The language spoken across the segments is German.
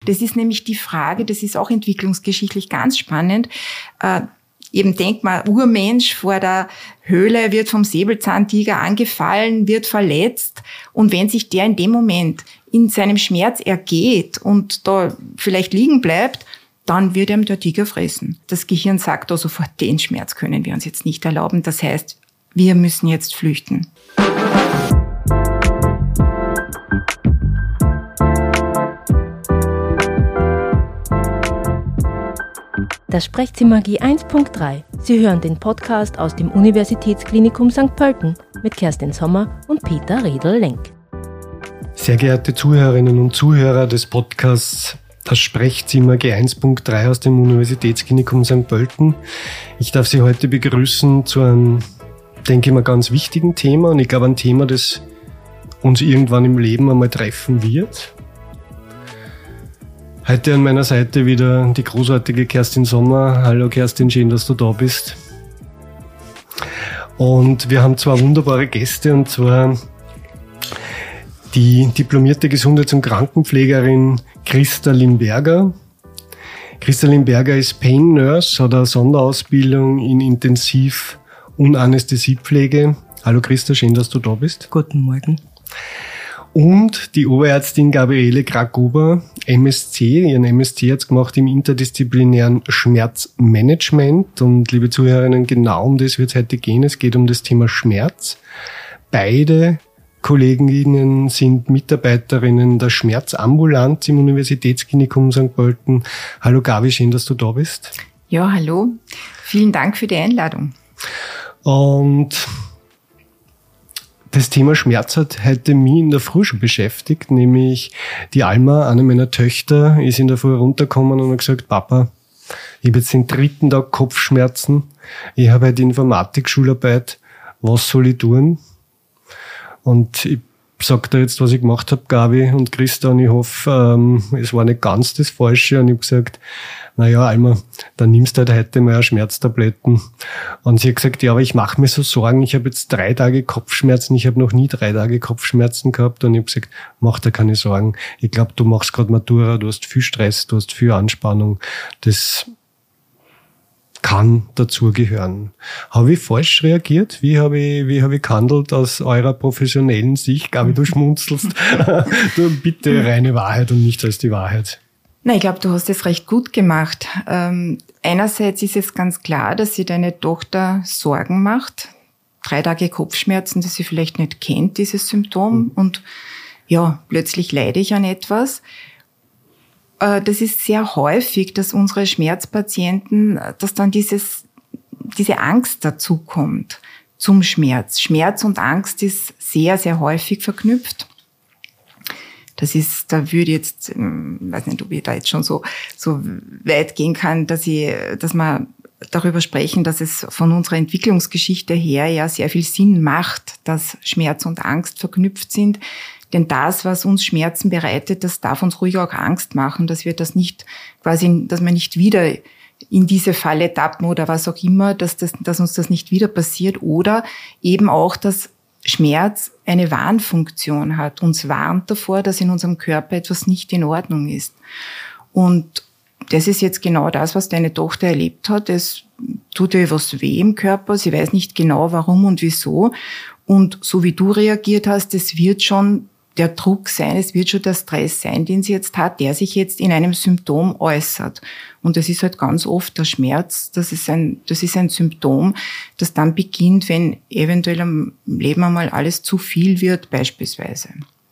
Das ist nämlich die Frage, das ist auch entwicklungsgeschichtlich ganz spannend. Eben denkt man, Urmensch vor der Höhle wird vom Säbelzahntiger angefallen, wird verletzt. Und wenn sich der in dem Moment in seinem Schmerz ergeht und da vielleicht liegen bleibt, dann wird ihm der Tiger fressen. Das Gehirn sagt da sofort, den Schmerz können wir uns jetzt nicht erlauben. Das heißt, wir müssen jetzt flüchten. Das Sprechzimmer G1.3. Sie hören den Podcast aus dem Universitätsklinikum St. Pölten mit Kerstin Sommer und Peter Redl-Lenk. Sehr geehrte Zuhörerinnen und Zuhörer des Podcasts Das Sprechzimmer G1.3 aus dem Universitätsklinikum St. Pölten. Ich darf Sie heute begrüßen zu einem, denke ich mal, ganz wichtigen Thema. Und ich glaube, ein Thema, das uns irgendwann im Leben einmal treffen wird. Heute an meiner Seite wieder die großartige Kerstin Sommer. Hallo Kerstin, schön, dass du da bist. Und wir haben zwei wunderbare Gäste, und zwar die diplomierte Gesundheits- und Krankenpflegerin Christa Limberger. Christa Limberger ist Pain Nurse, hat eine Sonderausbildung in Intensiv- und Anästhesiepflege. Hallo Christa, schön, dass du da bist. Guten Morgen. Und die Oberärztin Gabriele Krakober, MSc. Ihren MSc hat sie gemacht im interdisziplinären Schmerzmanagement. Und liebe Zuhörerinnen, genau um das wird es heute gehen. Es geht um das Thema Schmerz. Beide Kolleginnen sind Mitarbeiterinnen der Schmerzambulanz im Universitätsklinikum St. Pölten. Hallo Gabi, schön, dass du da bist. Ja, hallo. Vielen Dank für die Einladung. Und das Thema Schmerz hat heute mich in der Früh schon beschäftigt, nämlich die Alma, eine meiner Töchter, ist in der Früh runtergekommen und hat gesagt, Papa, ich habe jetzt den 3. Tag Kopfschmerzen, ich habe heute Informatik-Schularbeit, was soll ich tun? Und ich sag dir jetzt, was ich gemacht habe, Gabi und Christa, und ich hoffe, es war nicht ganz das Falsche. Und ich habe gesagt, naja, Alma, dann nimmst du halt heute mal Schmerztabletten. Und sie hat gesagt, ja, aber ich mache mir so Sorgen, ich habe jetzt 3 Tage Kopfschmerzen, ich habe noch nie 3 Tage Kopfschmerzen gehabt. Und ich habe gesagt, mach dir keine Sorgen. Ich glaube, du machst gerade Matura, du hast viel Stress, du hast viel Anspannung. Das kann dazugehören. Habe ich falsch reagiert? Wie habe ich gehandelt aus eurer professionellen Sicht? Gabi, du schmunzelst. Du bitte reine Wahrheit und nicht als die Wahrheit. Na, ich glaube, du hast es recht gut gemacht. Einerseits ist es ganz klar, dass sich deine Tochter Sorgen macht. 3 Tage Kopfschmerzen, das sie vielleicht nicht kennt, dieses Symptom. Und ja, plötzlich leide ich an etwas. Das ist sehr häufig, dass unsere Schmerzpatienten, dass dann diese Angst dazu kommt zum Schmerz. Schmerz und Angst ist sehr, sehr häufig verknüpft. Das ist, da würde ich jetzt, weiß nicht, ob ich da jetzt schon so weit gehen kann, dass wir darüber sprechen, dass es von unserer Entwicklungsgeschichte her ja sehr viel Sinn macht, dass Schmerz und Angst verknüpft sind. Denn das, was uns Schmerzen bereitet, das darf uns ruhig auch Angst machen, dass wir das nicht quasi, dass wir nicht wieder in diese Falle tappen oder was auch immer, dass uns das nicht wieder passiert, oder eben auch, dass Schmerz eine Warnfunktion hat, uns warnt davor, dass in unserem Körper etwas nicht in Ordnung ist. Und das ist jetzt genau das, was deine Tochter erlebt hat. Es tut ihr was weh im Körper, sie weiß nicht genau warum und wieso. Und so wie du reagiert hast, es wird schon der Druck sein, es wird schon der Stress sein, den sie jetzt hat, der sich jetzt in einem Symptom äußert. Und das ist halt ganz oft der Schmerz, das ist ein Symptom, das dann beginnt, wenn eventuell am Leben einmal alles zu viel wird, beispielsweise.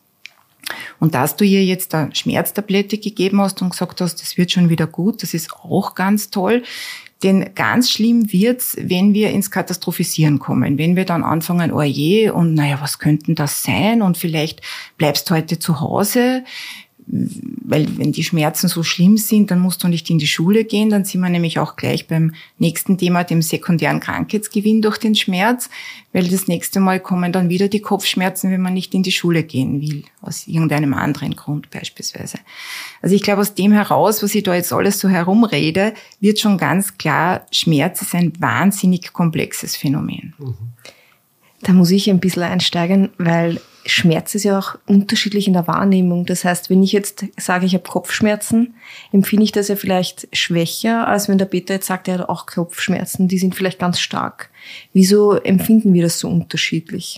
Und dass du ihr jetzt eine Schmerztablette gegeben hast und gesagt hast, das wird schon wieder gut, das ist auch ganz toll. Denn ganz schlimm wird's, wenn wir ins Katastrophisieren kommen. Wenn wir dann anfangen, oh je, und naja, was könnten das sein? Und vielleicht bleibst du heute zu Hause, weil wenn die Schmerzen so schlimm sind, dann musst du nicht in die Schule gehen. Dann sind wir nämlich auch gleich beim nächsten Thema, dem sekundären Krankheitsgewinn durch den Schmerz, weil das nächste Mal kommen dann wieder die Kopfschmerzen, wenn man nicht in die Schule gehen will, aus irgendeinem anderen Grund beispielsweise. Also ich glaube, aus dem heraus, was ich da jetzt alles so herumrede, wird schon ganz klar, Schmerz ist ein wahnsinnig komplexes Phänomen. Da muss ich ein bisschen einsteigen, weil Schmerz ist ja auch unterschiedlich in der Wahrnehmung. Das heißt, wenn ich jetzt sage, ich habe Kopfschmerzen, empfinde ich das ja vielleicht schwächer, als wenn der Peter jetzt sagt, er hat auch Kopfschmerzen. Die sind vielleicht ganz stark. Wieso empfinden wir das so unterschiedlich?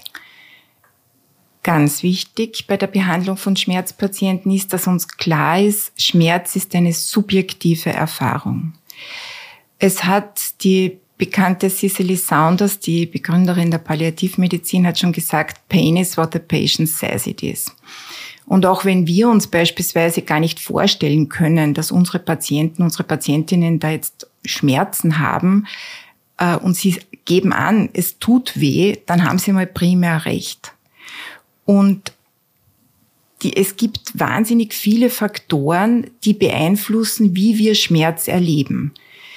Ganz wichtig bei der Behandlung von Schmerzpatienten ist, dass uns klar ist, Schmerz ist eine subjektive Erfahrung. Es hat die bekannte Cicely Saunders, die Begründerin der Palliativmedizin, hat schon gesagt, Pain is what the patient says it is. Und auch wenn wir uns beispielsweise gar nicht vorstellen können, dass unsere Patienten, unsere Patientinnen da jetzt Schmerzen haben und sie geben an, es tut weh, dann haben sie mal primär recht. Und es gibt wahnsinnig viele Faktoren, die beeinflussen, wie wir Schmerz erleben.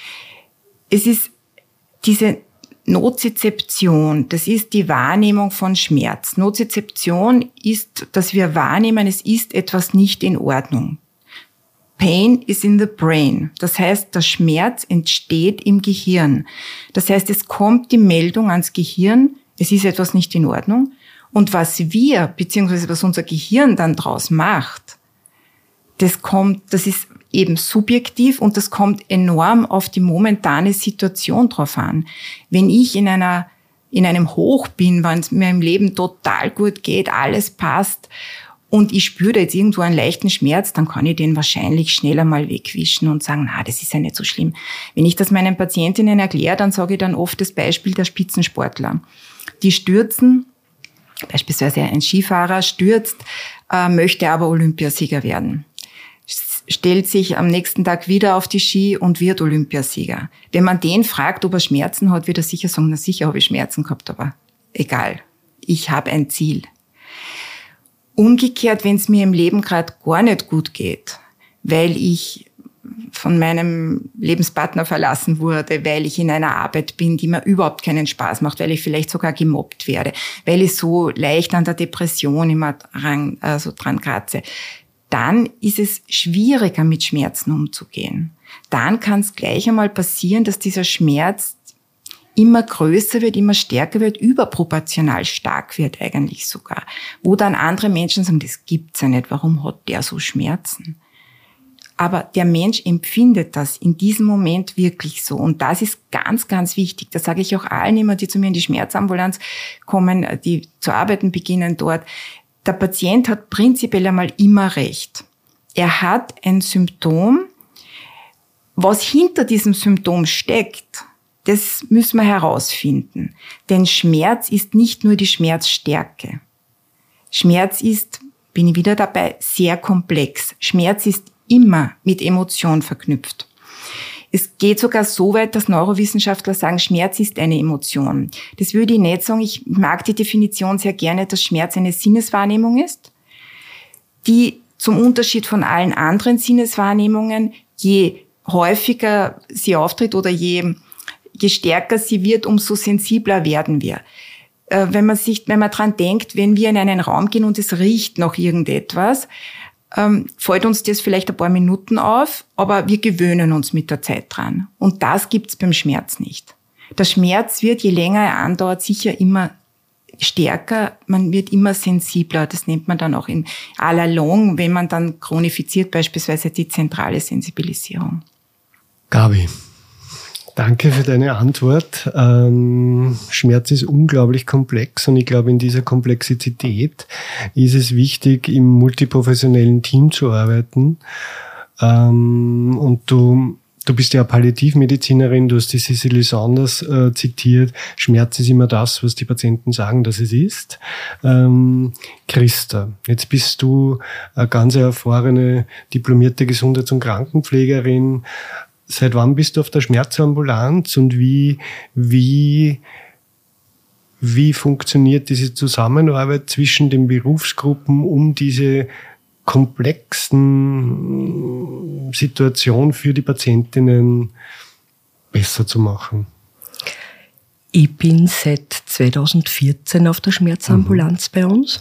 Es ist diese Nozizeption, das ist die Wahrnehmung von Schmerz. Nozizeption ist, dass wir wahrnehmen, es ist etwas nicht in Ordnung. Pain is in the brain. Das heißt, der Schmerz entsteht im Gehirn. Das heißt, es kommt die Meldung ans Gehirn, es ist etwas nicht in Ordnung. Und was wir, beziehungsweise was unser Gehirn dann draus macht, das ist eben subjektiv und das kommt enorm auf die momentane Situation drauf an. Wenn ich in einem Hoch bin, wenn es mir im Leben total gut geht, alles passt und ich spüre da jetzt irgendwo einen leichten Schmerz, dann kann ich den wahrscheinlich schneller mal wegwischen und sagen, das ist ja nicht so schlimm. Wenn ich das meinen Patientinnen erkläre, dann sage ich dann oft das Beispiel der Spitzensportler. Die stürzen, beispielsweise ein Skifahrer stürzt, möchte aber Olympiasieger werden. Stellt sich am nächsten Tag wieder auf die Ski und wird Olympiasieger. Wenn man den fragt, ob er Schmerzen hat, wird er sicher sagen, na sicher habe ich Schmerzen gehabt, aber egal, ich habe ein Ziel. Umgekehrt, wenn es mir im Leben gerade gar nicht gut geht, weil ich von meinem Lebenspartner verlassen wurde, weil ich in einer Arbeit bin, die mir überhaupt keinen Spaß macht, weil ich vielleicht sogar gemobbt werde, weil ich so leicht an der Depression immer dran kratze, dann ist es schwieriger, mit Schmerzen umzugehen. Dann kann es gleich einmal passieren, dass dieser Schmerz immer größer wird, immer stärker wird, überproportional stark wird eigentlich sogar. Wo dann andere Menschen sagen, das gibt's ja nicht, warum hat der so Schmerzen? Aber der Mensch empfindet das in diesem Moment wirklich so. Und das ist ganz, ganz wichtig. Das sage ich auch allen immer, die zu mir in die Schmerzambulanz kommen, die zu arbeiten beginnen dort. Der Patient hat prinzipiell einmal immer recht. Er hat ein Symptom. Was hinter diesem Symptom steckt, das müssen wir herausfinden. Denn Schmerz ist nicht nur die Schmerzstärke. Schmerz ist, bin ich wieder dabei, sehr komplex. Schmerz ist immer mit Emotion verknüpft. Es geht sogar so weit, dass Neurowissenschaftler sagen, Schmerz ist eine Emotion. Das würde ich nicht sagen. Ich mag die Definition sehr gerne, dass Schmerz eine Sinneswahrnehmung ist, die zum Unterschied von allen anderen Sinneswahrnehmungen, je häufiger sie auftritt oder je stärker sie wird, umso sensibler werden wir. Wenn man dran denkt, wenn wir in einen Raum gehen und es riecht nach irgendetwas, fällt uns das vielleicht ein paar Minuten auf, aber wir gewöhnen uns mit der Zeit dran. Und das gibt's beim Schmerz nicht. Der Schmerz wird, je länger er andauert, sicher immer stärker, man wird immer sensibler. Das nennt man dann auch in à la longue, wenn man dann chronifiziert, beispielsweise die zentrale Sensibilisierung. Gabi, danke für deine Antwort. Schmerz ist unglaublich komplex und ich glaube, in dieser Komplexität ist es wichtig, im multiprofessionellen Team zu arbeiten. Und du bist ja Palliativmedizinerin, du hast die Cicely Saunders zitiert. Schmerz ist immer das, was die Patienten sagen, dass es ist. Christa, jetzt bist du eine ganz erfahrene, diplomierte Gesundheits- und Krankenpflegerin. Seit wann bist du auf der Schmerzambulanz und wie funktioniert diese Zusammenarbeit zwischen den Berufsgruppen, um diese komplexen Situationen für die Patientinnen besser zu machen? Ich bin seit 2014 auf der Schmerzambulanz bei uns.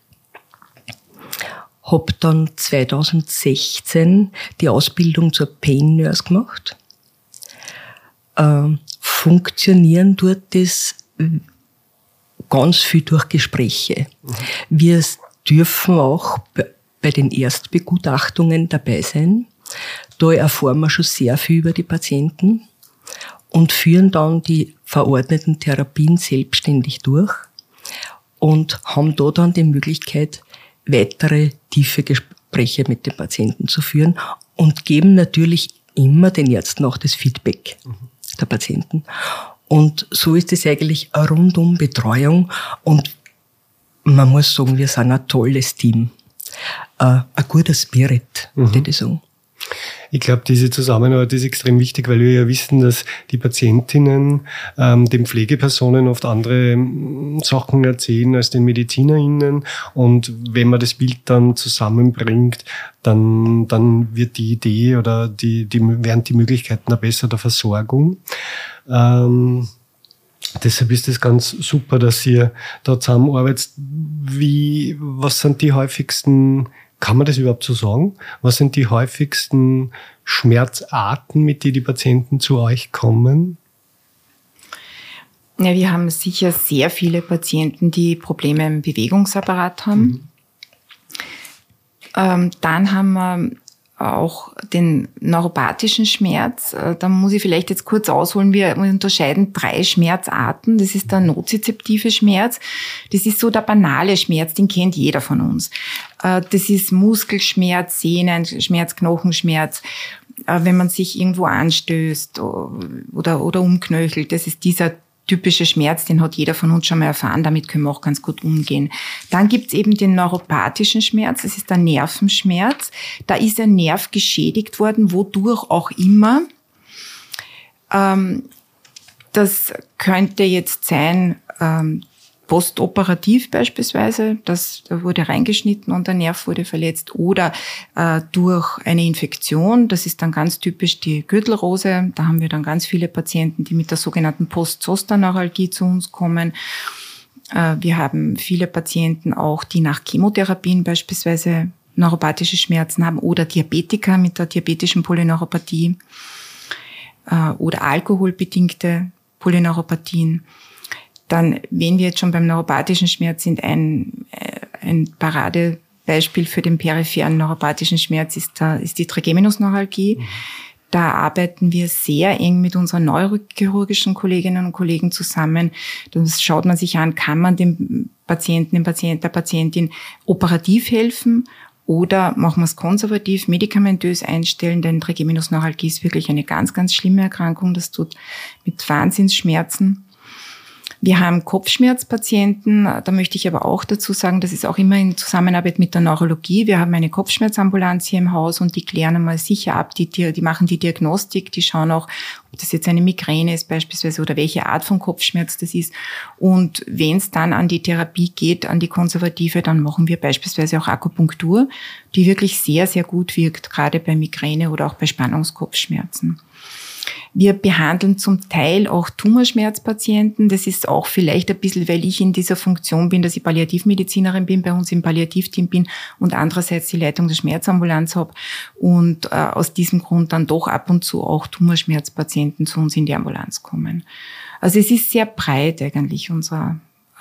Habe dann 2016 die Ausbildung zur Pain Nurse gemacht. Funktionieren dort das ganz viel durch Gespräche. Wir dürfen auch bei den Erstbegutachtungen dabei sein. Da erfahren wir schon sehr viel über die Patienten und führen dann die verordneten Therapien selbstständig durch und haben da dann die Möglichkeit, weitere tiefe Gespräche mit den Patienten zu führen und geben natürlich immer den Ärzten auch das Feedback der Patienten. Und so ist es eigentlich eine rundum Betreuung und man muss sagen, wir sind ein tolles Team. Ein guter Spirit, würde ich sagen. Ich glaube, diese Zusammenarbeit ist extrem wichtig, weil wir ja wissen, dass die Patientinnen den Pflegepersonen oft andere Sachen erzählen als den MedizinerInnen. Und wenn man das Bild dann zusammenbringt, dann wird die Idee oder werden die Möglichkeiten besser der Versorgung. Deshalb ist es ganz super, dass ihr da zusammenarbeitet. Was sind die häufigsten, kann man das überhaupt so sagen? Was sind die häufigsten Schmerzarten, mit denen die Patienten zu euch kommen? Ja, wir haben sicher sehr viele Patienten, die Probleme im Bewegungsapparat haben. Dann haben wir auch den neuropathischen Schmerz. Da muss ich vielleicht jetzt kurz ausholen. Wir unterscheiden 3 Schmerzarten. Das ist der nozizeptive Schmerz. Das ist so der banale Schmerz, den kennt jeder von uns. Das ist Muskelschmerz, Sehnenschmerz, Knochenschmerz, wenn man sich irgendwo anstößt oder umknöchelt. Das ist dieser typische Schmerz, den hat jeder von uns schon mal erfahren, damit können wir auch ganz gut umgehen. Dann gibt's eben den neuropathischen Schmerz, das ist der Nervenschmerz. Da ist ein Nerv geschädigt worden, wodurch auch immer. Das könnte jetzt sein, postoperativ beispielsweise, da wurde reingeschnitten und der Nerv wurde verletzt, oder durch eine Infektion, das ist dann ganz typisch die Gürtelrose, da haben wir dann ganz viele Patienten, die mit der sogenannten Post-Zoster-Neuralgie zu uns kommen. Wir haben viele Patienten auch, die nach Chemotherapien beispielsweise neuropathische Schmerzen haben oder Diabetiker mit der diabetischen Polyneuropathie oder alkoholbedingte Polyneuropathien. Dann, wenn wir jetzt schon beim neuropathischen Schmerz sind, ein Paradebeispiel für den peripheren neuropathischen Schmerz ist die Trigeminusneuralgie. Da arbeiten wir sehr eng mit unseren neurochirurgischen Kolleginnen und Kollegen zusammen. Das schaut man sich an, kann man dem Patienten, der Patientin operativ helfen oder machen wir es konservativ, medikamentös einstellen, denn Trigeminusneuralgie ist wirklich eine ganz, ganz schlimme Erkrankung. Das tut mit Wahnsinnsschmerzen. Wir haben Kopfschmerzpatienten, da möchte ich aber auch dazu sagen, das ist auch immer in Zusammenarbeit mit der Neurologie. Wir haben eine Kopfschmerzambulanz hier im Haus und die klären einmal sicher ab, die machen die Diagnostik, die schauen auch, ob das jetzt eine Migräne ist beispielsweise oder welche Art von Kopfschmerz das ist. Und wenn es dann an die Therapie geht, an die konservative, dann machen wir beispielsweise auch Akupunktur, die wirklich sehr, sehr gut wirkt, gerade bei Migräne oder auch bei Spannungskopfschmerzen. Wir behandeln zum Teil auch Tumorschmerzpatienten. Das ist auch vielleicht ein bisschen, weil ich in dieser Funktion bin, dass ich Palliativmedizinerin bin, bei uns im Palliativteam bin und andererseits die Leitung der Schmerzambulanz habe und aus diesem Grund dann doch ab und zu auch Tumorschmerzpatienten zu uns in die Ambulanz kommen. Also es ist sehr breit eigentlich unser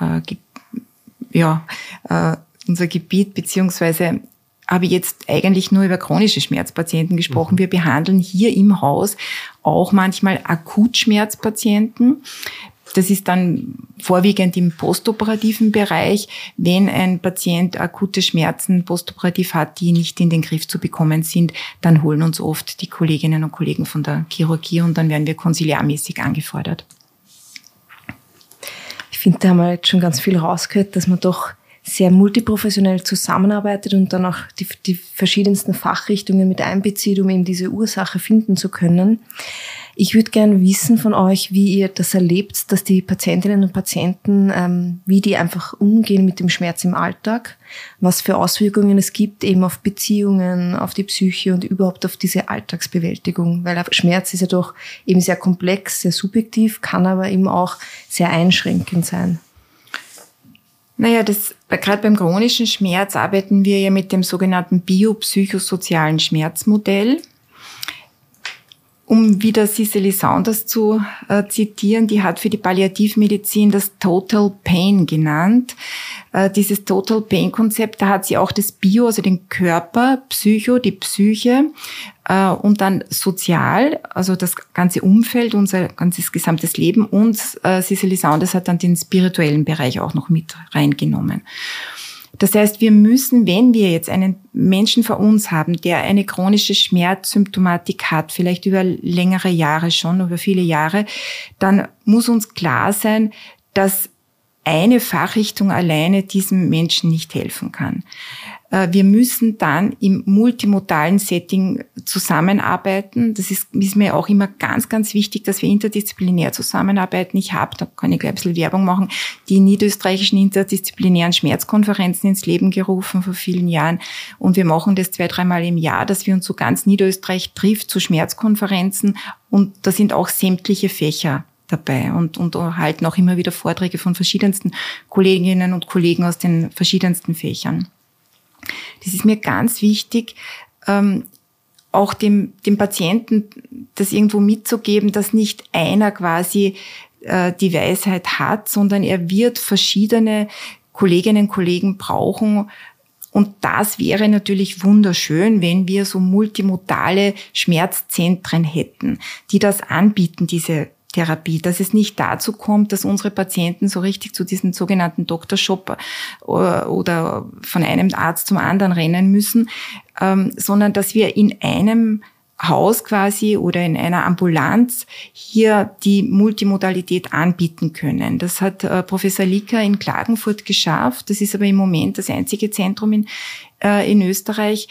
Gebiet, beziehungsweise habe ich jetzt eigentlich nur über chronische Schmerzpatienten gesprochen. Wir behandeln hier im Haus auch manchmal Akutschmerzpatienten. Das ist dann vorwiegend im postoperativen Bereich, wenn ein Patient akute Schmerzen postoperativ hat, die nicht in den Griff zu bekommen sind, dann holen uns oft die Kolleginnen und Kollegen von der Chirurgie und dann werden wir konsiliarmäßig angefordert. Ich finde, da haben wir jetzt schon ganz viel rausgehört, dass man doch sehr multiprofessionell zusammenarbeitet und dann auch die verschiedensten Fachrichtungen mit einbezieht, um eben diese Ursache finden zu können. Ich würde gerne wissen von euch, wie ihr das erlebt, dass die Patientinnen und Patienten, wie die einfach umgehen mit dem Schmerz im Alltag, was für Auswirkungen es gibt eben auf Beziehungen, auf die Psyche und überhaupt auf diese Alltagsbewältigung, weil Schmerz ist ja doch eben sehr komplex, sehr subjektiv, kann aber eben auch sehr einschränkend sein. Naja, gerade beim chronischen Schmerz arbeiten wir ja mit dem sogenannten biopsychosozialen Schmerzmodell. Um wieder Cicely Saunders zu zitieren, die hat für die Palliativmedizin das Total Pain genannt. Dieses Total Pain Konzept, da hat sie auch das Bio, also den Körper, Psycho, die Psyche und dann sozial, also das ganze Umfeld, unser ganzes gesamtes Leben, und Cicely Saunders hat dann den spirituellen Bereich auch noch mit reingenommen. Das heißt, wir müssen, wenn wir jetzt einen Menschen vor uns haben, der eine chronische Schmerzsymptomatik hat, vielleicht über längere Jahre schon, über viele Jahre, dann muss uns klar sein, dass eine Fachrichtung alleine diesem Menschen nicht helfen kann. Wir müssen dann im multimodalen Setting zusammenarbeiten. Das ist mir auch immer ganz, ganz wichtig, dass wir interdisziplinär zusammenarbeiten. Ich habe, da kann ich gleich ein bisschen Werbung machen, die niederösterreichischen interdisziplinären Schmerzkonferenzen ins Leben gerufen vor vielen Jahren. Und wir machen das 2-3 Mal im Jahr, dass wir uns so ganz Niederösterreich trifft zu Schmerzkonferenzen. Und da sind auch sämtliche Fächer dabei und halten auch immer wieder Vorträge von verschiedensten Kolleginnen und Kollegen aus den verschiedensten Fächern. Das ist mir ganz wichtig, auch dem Patienten das irgendwo mitzugeben, dass nicht einer quasi die Weisheit hat, sondern er wird verschiedene Kolleginnen und Kollegen brauchen. Und das wäre natürlich wunderschön, wenn wir so multimodale Schmerzzentren hätten, die das anbieten, diese Therapie, dass es nicht dazu kommt, dass unsere Patienten so richtig zu diesem sogenannten Doktorshop oder von einem Arzt zum anderen rennen müssen, sondern dass wir in einem Haus quasi oder in einer Ambulanz hier die Multimodalität anbieten können. Das hat Professor Licker in Klagenfurt geschafft. Das ist aber im Moment das einzige Zentrum in Österreich.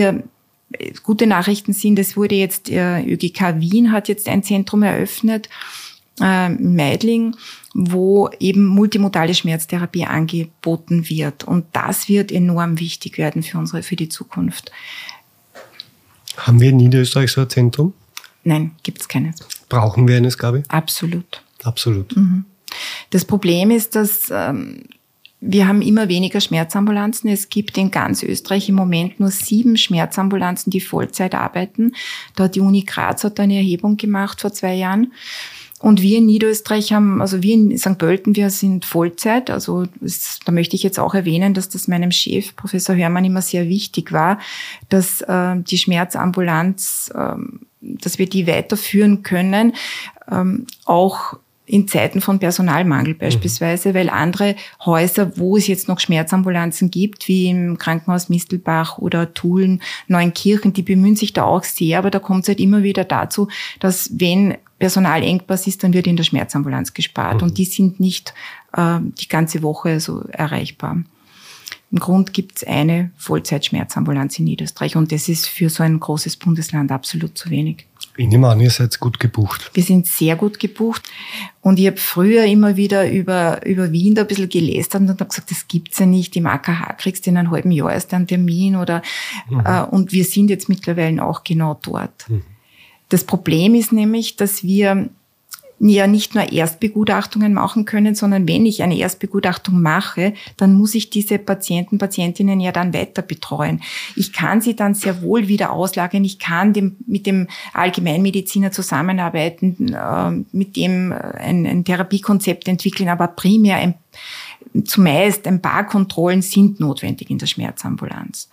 Gute Nachrichten sind, es wurde jetzt, ÖGK Wien hat jetzt ein Zentrum eröffnet, in Meidling, wo eben multimodale Schmerztherapie angeboten wird. Und das wird enorm wichtig werden für die Zukunft. Haben wir in Niederösterreich so ein Zentrum? Nein, gibt's keines. Brauchen wir eines, Gabi? Absolut. Absolut. Mhm. Das Problem ist, dass wir haben immer weniger Schmerzambulanzen. Es gibt in ganz Österreich im Moment nur 7 Schmerzambulanzen, die Vollzeit arbeiten. Da hat die Uni Graz eine Erhebung gemacht vor 2 Jahren. Und wir in Niederösterreich wir in St. Pölten, wir sind Vollzeit. Also da möchte ich jetzt auch erwähnen, dass das meinem Chef, Professor Hörmann, immer sehr wichtig war, dass die Schmerzambulanz, dass wir die weiterführen können, auch in Zeiten von Personalmangel beispielsweise, weil andere Häuser, wo es jetzt noch Schmerzambulanzen gibt, wie im Krankenhaus Mistelbach oder Tulln, Neunkirchen, die bemühen sich da auch sehr, aber da kommt es halt immer wieder dazu, dass wenn Personalengpass ist, dann wird in der Schmerzambulanz gespart und die sind nicht die ganze Woche so erreichbar. Im Grund gibt es eine Vollzeitschmerzambulanz in Niederösterreich und das ist für so ein großes Bundesland absolut zu wenig. Ich nehme an, ihr seid gut gebucht. Wir sind sehr gut gebucht. Und ich habe früher immer wieder über Wien da ein bisschen gelästert und habe gesagt, das gibt's ja nicht. Im AKH kriegst du in einem halben Jahr erst einen Termin oder, und wir sind jetzt mittlerweile auch genau dort. Das Problem ist nämlich, dass wir ja nicht nur Erstbegutachtungen machen können, sondern wenn ich eine Erstbegutachtung mache, dann muss ich diese Patientinnen ja dann weiter betreuen. Ich kann sie dann sehr wohl wieder auslagern. Ich kann mit dem Allgemeinmediziner zusammenarbeiten, mit dem ein Therapiekonzept entwickeln, aber primär zumeist ein paar Kontrollen sind notwendig in der Schmerzambulanz.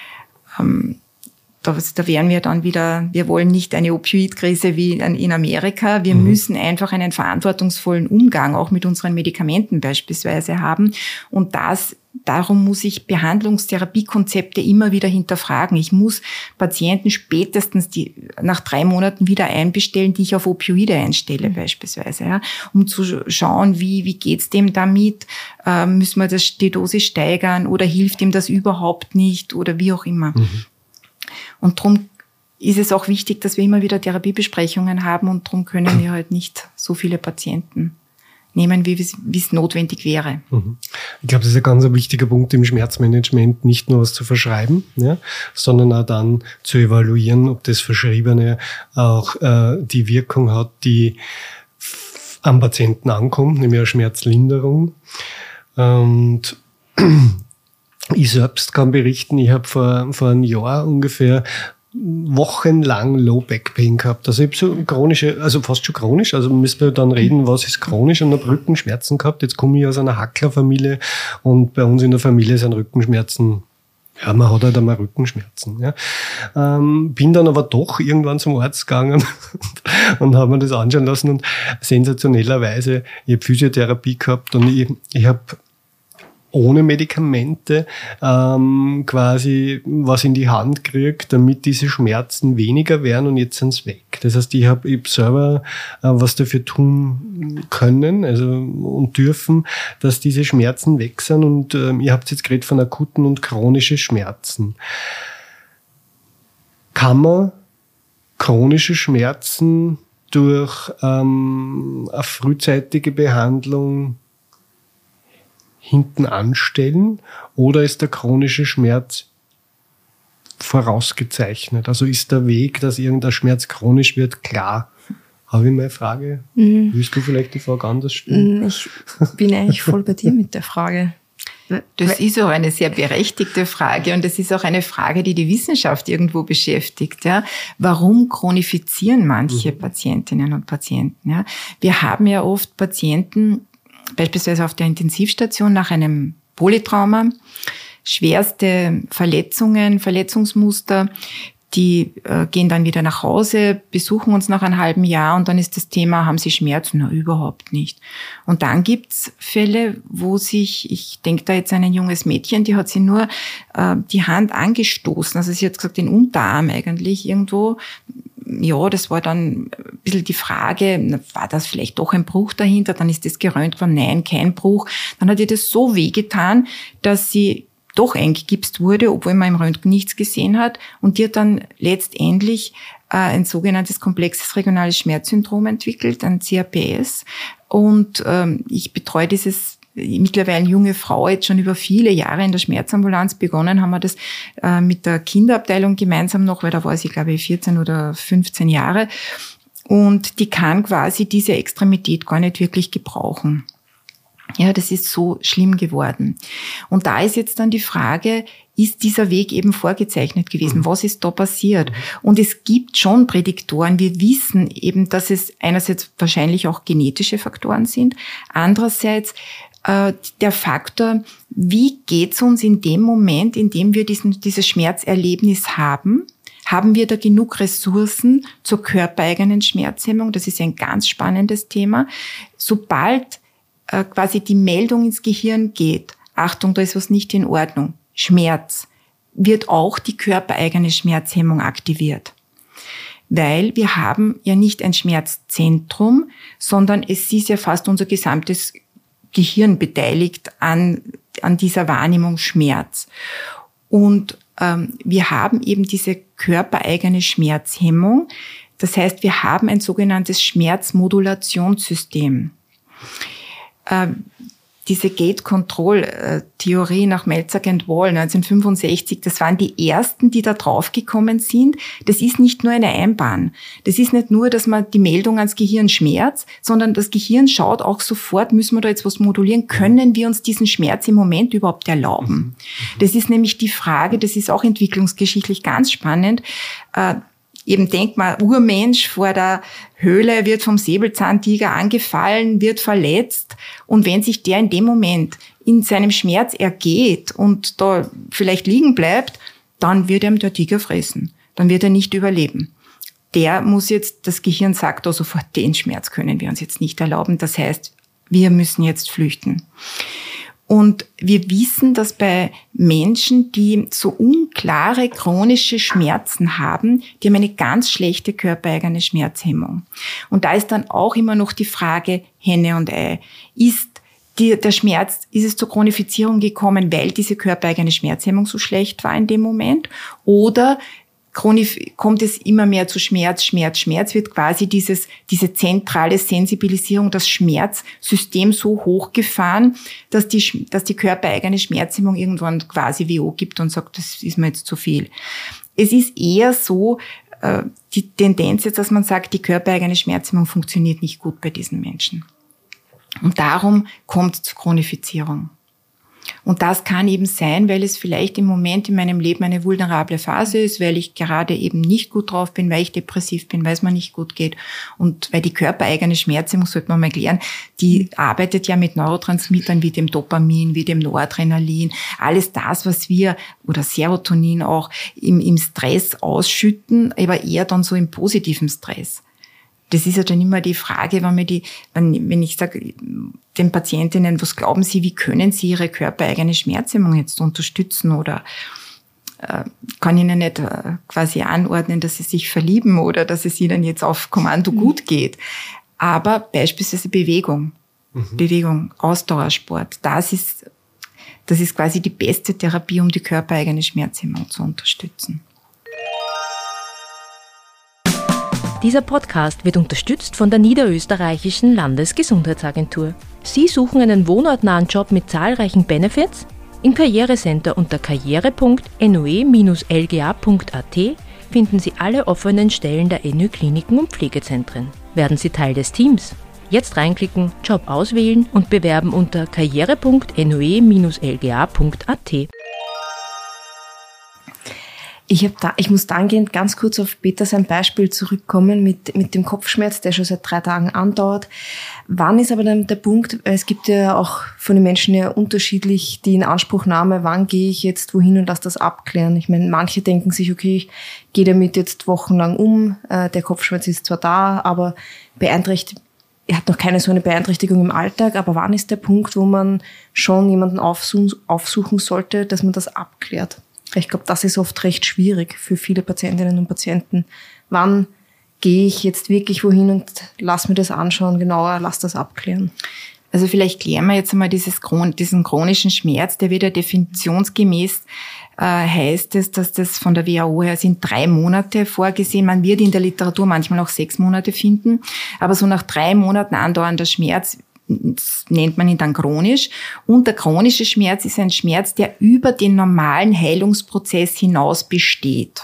Da wären wir dann wieder, wir wollen nicht eine Opioidkrise wie in Amerika. Wir müssen einfach einen verantwortungsvollen Umgang auch mit unseren Medikamenten beispielsweise haben. Und darum muss ich Behandlungstherapiekonzepte immer wieder hinterfragen. Ich muss Patienten spätestens nach 3 Monaten wieder einbestellen, die ich auf Opioide einstelle beispielsweise, ja, um zu schauen, wie geht's dem damit? Müssen wir die Dosis steigern oder hilft ihm das überhaupt nicht oder wie auch immer? Und darum ist es auch wichtig, dass wir immer wieder Therapiebesprechungen haben und darum können wir halt nicht so viele Patienten nehmen, wie es notwendig wäre. Ich glaube, das ist ein ganz wichtiger Punkt im Schmerzmanagement, nicht nur was zu verschreiben, ja, sondern auch dann zu evaluieren, ob das Verschriebene auch die Wirkung hat, die am Patienten ankommt, nämlich eine Schmerzlinderung. Und ich selbst kann berichten, ich habe vor einem Jahr ungefähr wochenlang Low Back Pain gehabt. Also ich habe so chronische, also fast schon chronisch, also müssen wir dann reden, was ist chronisch, und habe Rückenschmerzen gehabt. Jetzt komme ich aus einer Hacklerfamilie und bei uns in der Familie sind Rückenschmerzen. Ja, man hat halt einmal Rückenschmerzen. Ja. Bin dann aber doch irgendwann zum Arzt gegangen und habe mir das anschauen lassen, und sensationellerweise, ich habe Physiotherapie gehabt und ich habe ohne Medikamente quasi was in die Hand gekriegt, damit diese Schmerzen weniger werden, und jetzt sind sie weg. Das heißt, ich hab selber was dafür tun können, also und dürfen, dass diese Schmerzen weg sind, und ihr habt jetzt geredet von akuten und chronischen Schmerzen. Kann man chronische Schmerzen durch eine frühzeitige Behandlung hinten anstellen, oder ist der chronische Schmerz vorausgezeichnet? Also ist der Weg, dass irgendein Schmerz chronisch wird, klar? Habe ich mal eine Frage? Willst du vielleicht die Frage anders stellen? Ich bin eigentlich voll bei dir mit der Frage. Das ist auch eine sehr berechtigte Frage, und das ist auch eine Frage, die die Wissenschaft irgendwo beschäftigt. Ja. Warum chronifizieren manche Patientinnen und Patienten? Ja. Wir haben ja oft Patienten, beispielsweise auf der Intensivstation nach einem Polytrauma, schwerste Verletzungen, Verletzungsmuster, die gehen dann wieder nach Hause, besuchen uns nach einem halben Jahr, und dann ist das Thema, haben sie Schmerzen? Na, überhaupt nicht. Und dann gibt's Fälle, wo ich denke da jetzt an ein junges Mädchen, die hat sie nur die Hand angestoßen, also sie hat gesagt, den Unterarm eigentlich irgendwo. Ja, das war dann ein bisschen die Frage, war das vielleicht doch ein Bruch dahinter? Dann ist das geröntgt worden, nein, kein Bruch. Dann hat ihr das so wehgetan, dass sie doch eingegipst wurde, obwohl man im Röntgen nichts gesehen hat. Und die hat dann letztendlich ein sogenanntes komplexes regionales Schmerzsyndrom entwickelt, ein CRPS. Und ich betreue mittlerweile junge Frau jetzt schon über viele Jahre in der Schmerzambulanz. Begonnen haben wir das mit der Kinderabteilung gemeinsam noch, weil da war sie, glaube ich, 14 oder 15 Jahre. Und die kann quasi diese Extremität gar nicht wirklich gebrauchen. Ja, das ist so schlimm geworden. Und da ist jetzt dann die Frage, ist dieser Weg eben vorgezeichnet gewesen? Was ist da passiert? Und es gibt schon Prädiktoren. Wir wissen eben, dass es einerseits wahrscheinlich auch genetische Faktoren sind, andererseits der Faktor, wie geht's uns in dem Moment, in dem wir dieses Schmerzerlebnis haben? Haben wir da genug Ressourcen zur körpereigenen Schmerzhemmung? Das ist ein ganz spannendes Thema. Sobald quasi die Meldung ins Gehirn geht, Achtung, da ist was nicht in Ordnung, Schmerz, wird auch die körpereigene Schmerzhemmung aktiviert. Weil wir haben ja nicht ein Schmerzzentrum, sondern es ist ja fast unser gesamtes Gehirn beteiligt an dieser Wahrnehmung Schmerz. Und wir haben eben diese körpereigene Schmerzhemmung. Das heißt, wir haben ein sogenanntes Schmerzmodulationssystem. Diese Gate-Control-Theorie nach Melzack and Wall 1965, das waren die ersten, die da draufgekommen sind. Das ist nicht nur eine Einbahn. Das ist nicht nur, dass man die Meldung ans Gehirn Schmerz, sondern das Gehirn schaut auch sofort, müssen wir da jetzt was modulieren? Können wir uns diesen Schmerz im Moment überhaupt erlauben? Das ist nämlich die Frage, das ist auch entwicklungsgeschichtlich ganz spannend. Eben denkt man, Urmensch vor der Höhle wird vom Säbelzahntiger angefallen, wird verletzt. Und wenn sich der in dem Moment in seinem Schmerz ergeht und da vielleicht liegen bleibt, dann wird ihm der Tiger fressen. Dann wird er nicht überleben. Der muss jetzt, das Gehirn sagt da sofort, den Schmerz können wir uns jetzt nicht erlauben. Das heißt, wir müssen jetzt flüchten. Und wir wissen, dass bei Menschen, die so unklare chronische Schmerzen haben, die haben eine ganz schlechte körpereigene Schmerzhemmung. Und da ist dann auch immer noch die Frage Henne und Ei. Ist es zur Chronifizierung gekommen, weil diese körpereigene Schmerzhemmung so schlecht war in dem Moment? Oder kommt es immer mehr zu Schmerz, wird quasi diese zentrale Sensibilisierung, das Schmerzsystem so hochgefahren, dass die körpereigene Schmerzhemmung irgendwann quasi WO gibt und sagt, das ist mir jetzt zu viel. Es ist eher so, die Tendenz jetzt, dass man sagt, die körpereigene Schmerzhemmung funktioniert nicht gut bei diesen Menschen. Und darum kommt es zur Chronifizierung. Und das kann eben sein, weil es vielleicht im Moment in meinem Leben eine vulnerable Phase ist, weil ich gerade eben nicht gut drauf bin, weil ich depressiv bin, weil es mir nicht gut geht. Und weil die körpereigene Schmerzhemmung, sollte man mal klären, die arbeitet ja mit Neurotransmittern wie dem Dopamin, wie dem Noradrenalin. Alles das, was wir, oder Serotonin auch, im Stress ausschütten, aber eher dann so im positiven Stress. Das ist ja dann immer die Frage, wenn ich sage, den Patientinnen, was glauben Sie, wie können Sie Ihre körpereigene Schmerzhemmung jetzt unterstützen, oder kann Ihnen nicht quasi anordnen, dass Sie sich verlieben oder dass es Ihnen jetzt auf Kommando gut geht. Aber beispielsweise Bewegung, Ausdauersport, das ist quasi die beste Therapie, um die körpereigene Schmerzhemmung zu unterstützen. Dieser Podcast wird unterstützt von der Niederösterreichischen Landesgesundheitsagentur. Sie suchen einen wohnortnahen Job mit zahlreichen Benefits? Im Karrierecenter unter karriere.noe-lga.at finden Sie alle offenen Stellen der NÖ-Kliniken und Pflegezentren. Werden Sie Teil des Teams? Jetzt reinklicken, Job auswählen und bewerben unter karriere.noe-lga.at. Ich muss dahingehend ganz kurz auf Peter sein Beispiel zurückkommen mit dem Kopfschmerz, der schon seit 3 Tagen andauert. Wann ist aber dann der Punkt, es gibt ja auch von den Menschen ja unterschiedlich die Inanspruchnahme, wann gehe ich jetzt wohin und lasse das abklären. Ich meine, manche denken sich, okay, ich gehe damit jetzt wochenlang um, der Kopfschmerz ist zwar da, aber er hat noch keine so eine Beeinträchtigung im Alltag, aber wann ist der Punkt, wo man schon jemanden aufsuchen sollte, dass man das abklärt? Ich glaube, das ist oft recht schwierig für viele Patientinnen und Patienten. Wann gehe ich jetzt wirklich wohin und lass mir das anschauen, genauer, lass das abklären? Also vielleicht klären wir jetzt einmal diesen chronischen Schmerz, der wieder definitionsgemäß heißt es, dass das von der WHO her sind 3 Monate vorgesehen. Man wird in der Literatur manchmal auch 6 Monate finden, aber so nach 3 Monaten andauernder Schmerz nennt man ihn dann chronisch. Und der chronische Schmerz ist ein Schmerz, der über den normalen Heilungsprozess hinaus besteht.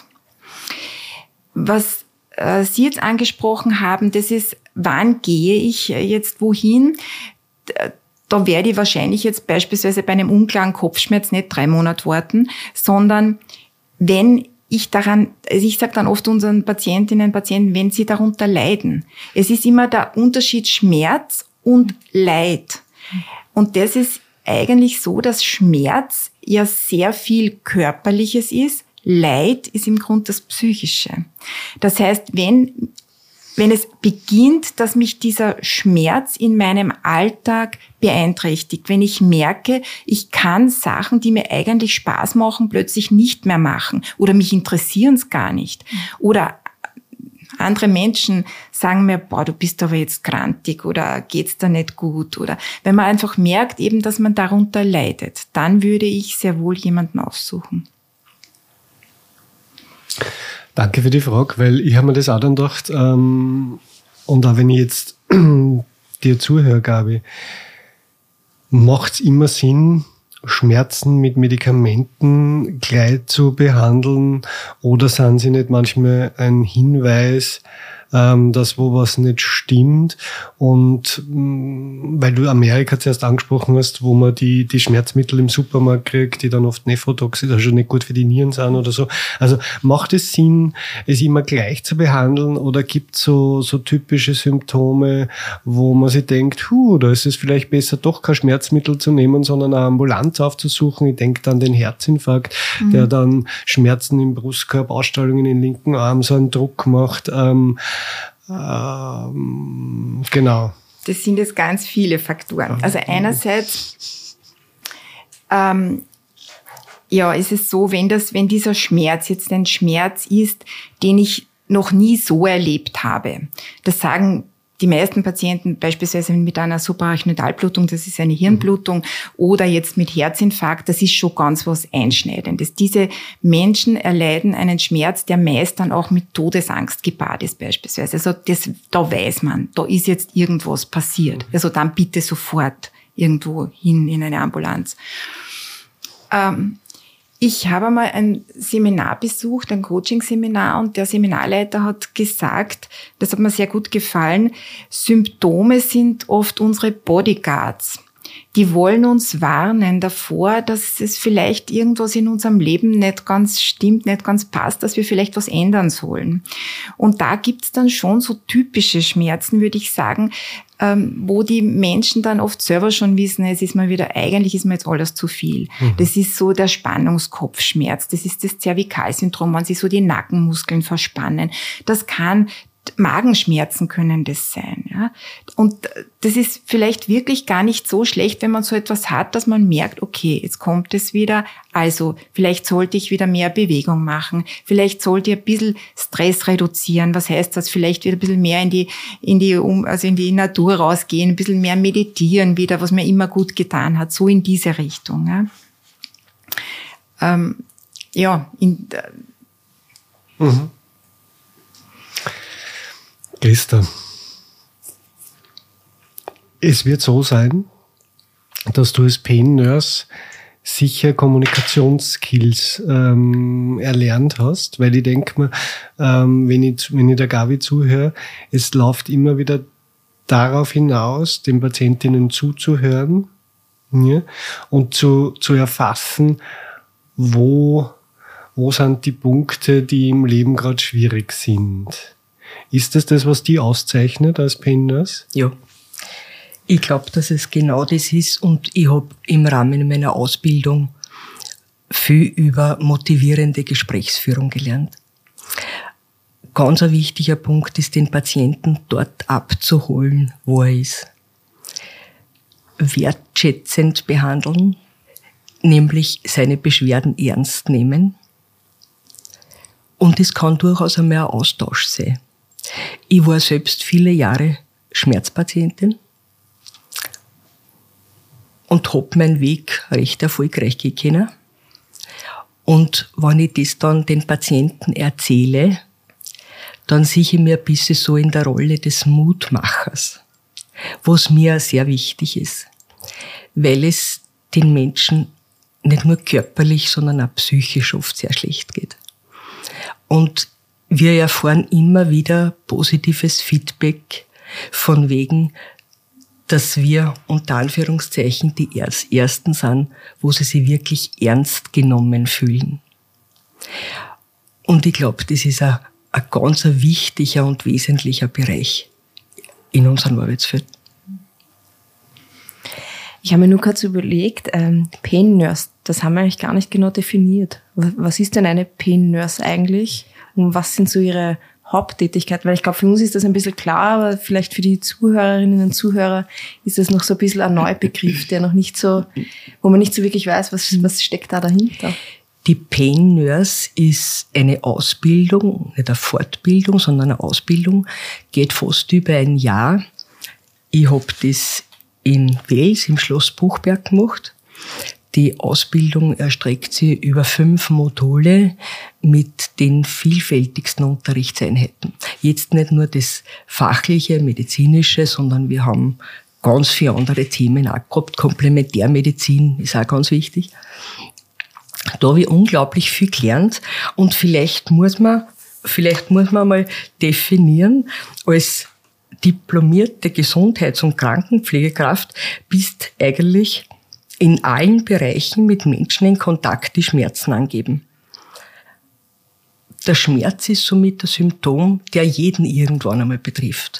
Was Sie jetzt angesprochen haben, das ist, wann gehe ich jetzt wohin? Da werde ich wahrscheinlich jetzt beispielsweise bei einem unklaren Kopfschmerz nicht 3 Monate warten, sondern wenn ich sage dann oft unseren Patientinnen und Patienten, wenn sie darunter leiden. Es ist immer der Unterschied Schmerz und Leid. Und das ist eigentlich so, dass Schmerz ja sehr viel Körperliches ist. Leid ist im Grunde das Psychische. Das heißt, wenn es beginnt, dass mich dieser Schmerz in meinem Alltag beeinträchtigt, wenn ich merke, ich kann Sachen, die mir eigentlich Spaß machen, plötzlich nicht mehr machen oder mich interessieren es gar nicht, oder andere Menschen sagen mir, boah, du bist aber jetzt grantig oder geht's da nicht gut, oder wenn man einfach merkt eben, dass man darunter leidet, dann würde ich sehr wohl jemanden aufsuchen. Danke für die Frage, weil ich habe mir das auch dann gedacht, und auch wenn ich jetzt dir zuhöre, Gabi, macht es immer Sinn, Schmerzen mit Medikamenten gleich zu behandeln, oder sind sie nicht manchmal ein Hinweis, dass wo was nicht stimmt? Und weil du Amerika zuerst angesprochen hast, wo man die Schmerzmittel im Supermarkt kriegt, die dann oft nephrotoxisch, also nicht gut für die Nieren sind oder so. Also macht es Sinn, es immer gleich zu behandeln, oder gibt es so typische Symptome, wo man sich denkt, da ist es vielleicht besser, doch kein Schmerzmittel zu nehmen, sondern eine Ambulanz aufzusuchen? Ich denke an den Herzinfarkt, der dann Schmerzen im Brustkorb, Ausstrahlungen in den linken Arm, so einen Druck macht. Genau. Das sind jetzt ganz viele Faktoren. Also einerseits, ist es so, wenn dieser Schmerz jetzt ein Schmerz ist, den ich noch nie so erlebt habe. Das sagen die meisten Patienten beispielsweise mit einer Suprarachnoidalblutung, das ist eine Hirnblutung, oder jetzt mit Herzinfarkt, das ist schon ganz was Einschneidendes. Diese Menschen erleiden einen Schmerz, der meist dann auch mit Todesangst gepaart ist beispielsweise. Also da weiß man, da ist jetzt irgendwas passiert. Also dann bitte sofort irgendwo hin in eine Ambulanz. Ich habe einmal ein Seminar besucht, ein Coaching-Seminar, und der Seminarleiter hat gesagt, das hat mir sehr gut gefallen, Symptome sind oft unsere Bodyguards, die wollen uns warnen davor, dass es vielleicht irgendwas in unserem Leben nicht ganz stimmt, nicht ganz passt, dass wir vielleicht was ändern sollen. Und da gibt's dann schon so typische Schmerzen, würde ich sagen, wo die Menschen dann oft selber schon wissen, eigentlich ist mir jetzt alles zu viel. Das ist so der Spannungskopfschmerz, das ist das Zervikalsyndrom, wenn sich so die Nackenmuskeln verspannen. Das kann Magenschmerzen können das sein, ja. Und das ist vielleicht wirklich gar nicht so schlecht, wenn man so etwas hat, dass man merkt, okay, jetzt kommt es wieder, also vielleicht sollte ich wieder mehr Bewegung machen, vielleicht sollte ich ein bisschen Stress reduzieren, was heißt das, vielleicht wieder ein bisschen mehr in die Natur rausgehen, ein bisschen mehr meditieren wieder, was mir immer gut getan hat, so in diese Richtung, ja. Christa, es wird so sein, dass du als Pain Nurse sicher Kommunikationsskills erlernt hast, weil ich denke mir, wenn ich der Gabi zuhöre, es läuft immer wieder darauf hinaus, den Patientinnen zuzuhören, ja, und zu erfassen, wo sind die Punkte, die im Leben gerade schwierig sind. Ist das, was die auszeichnet als Pain Nurse? Ja. Ich glaube, dass es genau das ist, und ich habe im Rahmen meiner Ausbildung viel über motivierende Gesprächsführung gelernt. Ganz ein wichtiger Punkt ist, den Patienten dort abzuholen, wo er ist. Wertschätzend behandeln, nämlich seine Beschwerden ernst nehmen. Und es kann durchaus einmal ein Austausch sein. Ich war selbst viele Jahre Schmerzpatientin und habe meinen Weg recht erfolgreich gekannt. Und wenn ich das dann den Patienten erzähle, dann sehe ich mir ein bisschen so in der Rolle des Mutmachers, was mir sehr wichtig ist, weil es den Menschen nicht nur körperlich, sondern auch psychisch oft sehr schlecht geht. Und wir erfahren immer wieder positives Feedback von wegen, dass wir unter Anführungszeichen die Ersten sind, wo sie sich wirklich ernst genommen fühlen. Und ich glaube, das ist ein ganz wichtiger und wesentlicher Bereich in unserem Arbeitsfeld. Ich habe mir nur kurz überlegt, Pain Nurse, das haben wir eigentlich gar nicht genau definiert. Was ist denn eine Pain Nurse eigentlich? Und was sind so ihre Haupttätigkeiten? Weil ich glaube, für uns ist das ein bisschen klar, aber vielleicht für die Zuhörerinnen und Zuhörer ist das noch so ein bisschen ein Neubegriff, der noch nicht so, wo man nicht so wirklich weiß, was steckt da dahinter. Die Pain Nurse ist eine Ausbildung, nicht eine Fortbildung, sondern eine Ausbildung, geht fast über ein Jahr. Ich habe das in Wels im Schloss Buchberg gemacht. Die Ausbildung erstreckt sich über 5 Module mit den vielfältigsten Unterrichtseinheiten. Jetzt nicht nur das fachliche, medizinische, sondern wir haben ganz viele andere Themen auch gehabt. Komplementärmedizin ist auch ganz wichtig. Da habe ich unglaublich viel gelernt, und vielleicht muss man mal definieren, als diplomierte Gesundheits- und Krankenpflegekraft bist eigentlich in allen Bereichen mit Menschen in Kontakt, die Schmerzen angeben. Der Schmerz ist somit ein Symptom, der jeden irgendwann einmal betrifft.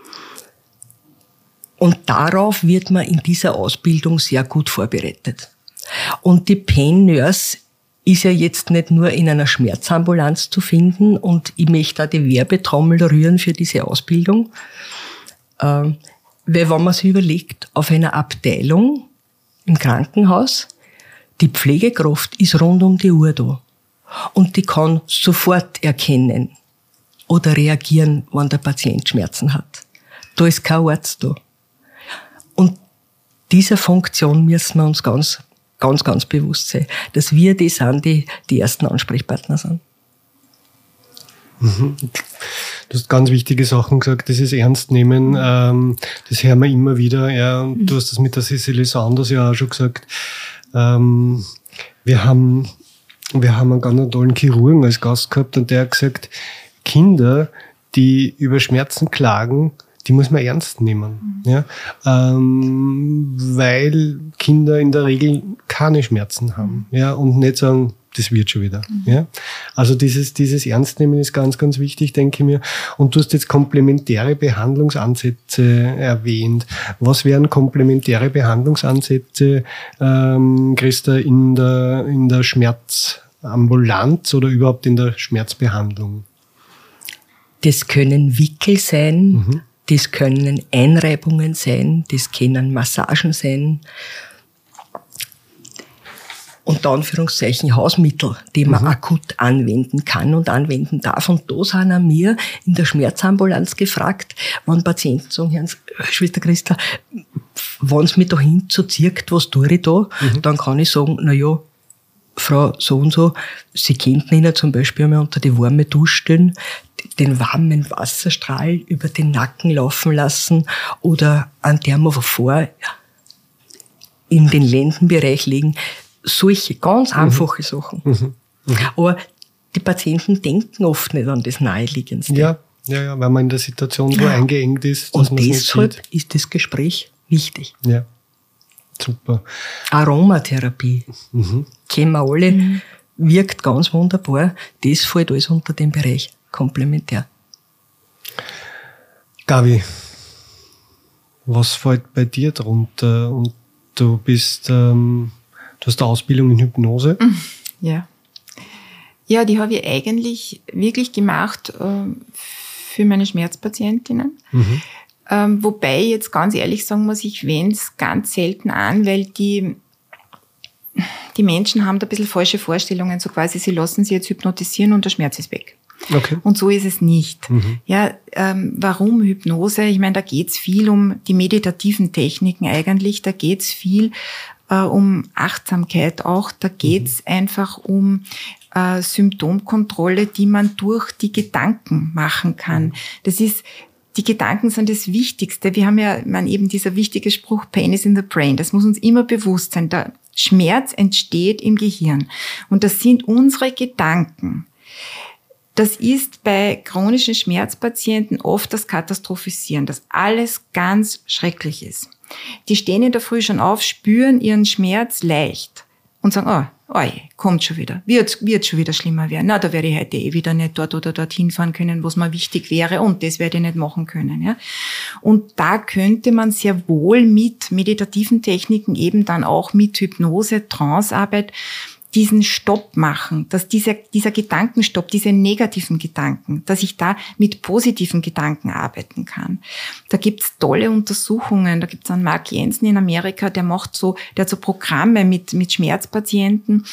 Und darauf wird man in dieser Ausbildung sehr gut vorbereitet. Und die Pain Nurse ist ja jetzt nicht nur in einer Schmerzambulanz zu finden, und ich möchte auch die Werbetrommel rühren für diese Ausbildung. Weil wenn man sich überlegt, auf einer Abteilung im Krankenhaus, die Pflegekraft ist rund um die Uhr da. Und die kann sofort erkennen oder reagieren, wenn der Patient Schmerzen hat. Da ist kein Arzt da. Und dieser Funktion müssen wir uns ganz bewusst sein, dass wir die sind, die ersten Ansprechpartner sind. Du hast ganz wichtige Sachen gesagt, das ist ernst nehmen, das hören wir immer wieder, ja, und du hast das mit der Cecily Saunders ja auch schon gesagt. Wir haben einen ganz tollen Chirurgen als Gast gehabt, und der hat gesagt, Kinder, die über Schmerzen klagen, die muss man ernst nehmen. Ja? Weil Kinder in der Regel keine Schmerzen haben. Ja? Und nicht sagen, das wird schon wieder. Ja? Also dieses Ernstnehmen ist ganz, ganz wichtig, denke ich mir. Und du hast jetzt komplementäre Behandlungsansätze erwähnt. Was wären komplementäre Behandlungsansätze, Christa, in der Schmerzambulanz oder überhaupt in der Schmerzbehandlung? Das können Wickel sein, das können Einreibungen sein, das können Massagen sein. Unter Anführungszeichen Hausmittel, die man akut anwenden kann und anwenden darf. Und da sind auch wir in der Schmerzambulanz gefragt, wenn Patienten sagen, Herr Schwester Christa, wenn es mich da hinzuzieht, was tue ich da? Dann kann ich sagen, na ja, Frau so und so, Sie könnten Ihnen zum Beispiel einmal unter die warme Dusche stellen, den warmen Wasserstrahl über den Nacken laufen lassen oder an Thermovor in den Lendenbereich legen. Solche ganz einfache Sachen. Aber die Patienten denken oft nicht an das Naheliegendste. Ja, weil man in der Situation so eingeengt ist, dass und man es deshalb nicht sieht. ist das Gespräch wichtig. Ja, super. Aromatherapie, kennen wir alle, wirkt ganz wunderbar. Das fällt alles unter den Bereich komplementär. Gabi, was fällt bei dir drunter? Und du bist... Du hast eine Ausbildung in Hypnose? Ja. Ja, die habe ich eigentlich wirklich gemacht für meine Schmerzpatientinnen. Wobei ich jetzt ganz ehrlich sagen muss, ich wende es ganz selten an, weil die Menschen haben da ein bisschen falsche Vorstellungen, so quasi, sie lassen sich jetzt hypnotisieren und der Schmerz ist weg. Okay. Und so ist es nicht. Ja, warum Hypnose? Ich meine, da geht's viel um die meditativen Techniken eigentlich, da geht's viel um Achtsamkeit auch, da geht's einfach um Symptomkontrolle, die man durch die Gedanken machen kann. Die Gedanken sind das Wichtigste. Wir haben ja, eben dieser wichtige Spruch, Pain is in the brain. Das muss uns immer bewusst sein. Der Schmerz entsteht im Gehirn. Und das sind unsere Gedanken. Das ist bei chronischen Schmerzpatienten oft das Katastrophisieren, dass alles ganz schrecklich ist. Die stehen in der Früh schon auf, spüren ihren Schmerz leicht und sagen, kommt schon wieder, wird schon wieder schlimmer werden. Na, da werde ich heute wieder nicht dort oder dorthin fahren können, was mir wichtig wäre, und das werde ich nicht machen können. Ja. Und da könnte man sehr wohl mit meditativen Techniken, eben dann auch mit Hypnose, Trancearbeit, diesen Stopp machen, dass dieser Gedankenstopp, diese negativen Gedanken, dass ich da mit positiven Gedanken arbeiten kann. Da gibt's tolle Untersuchungen. Da gibt's einen Mark Jensen in Amerika, der hat so Programme mit Schmerzpatientinnen,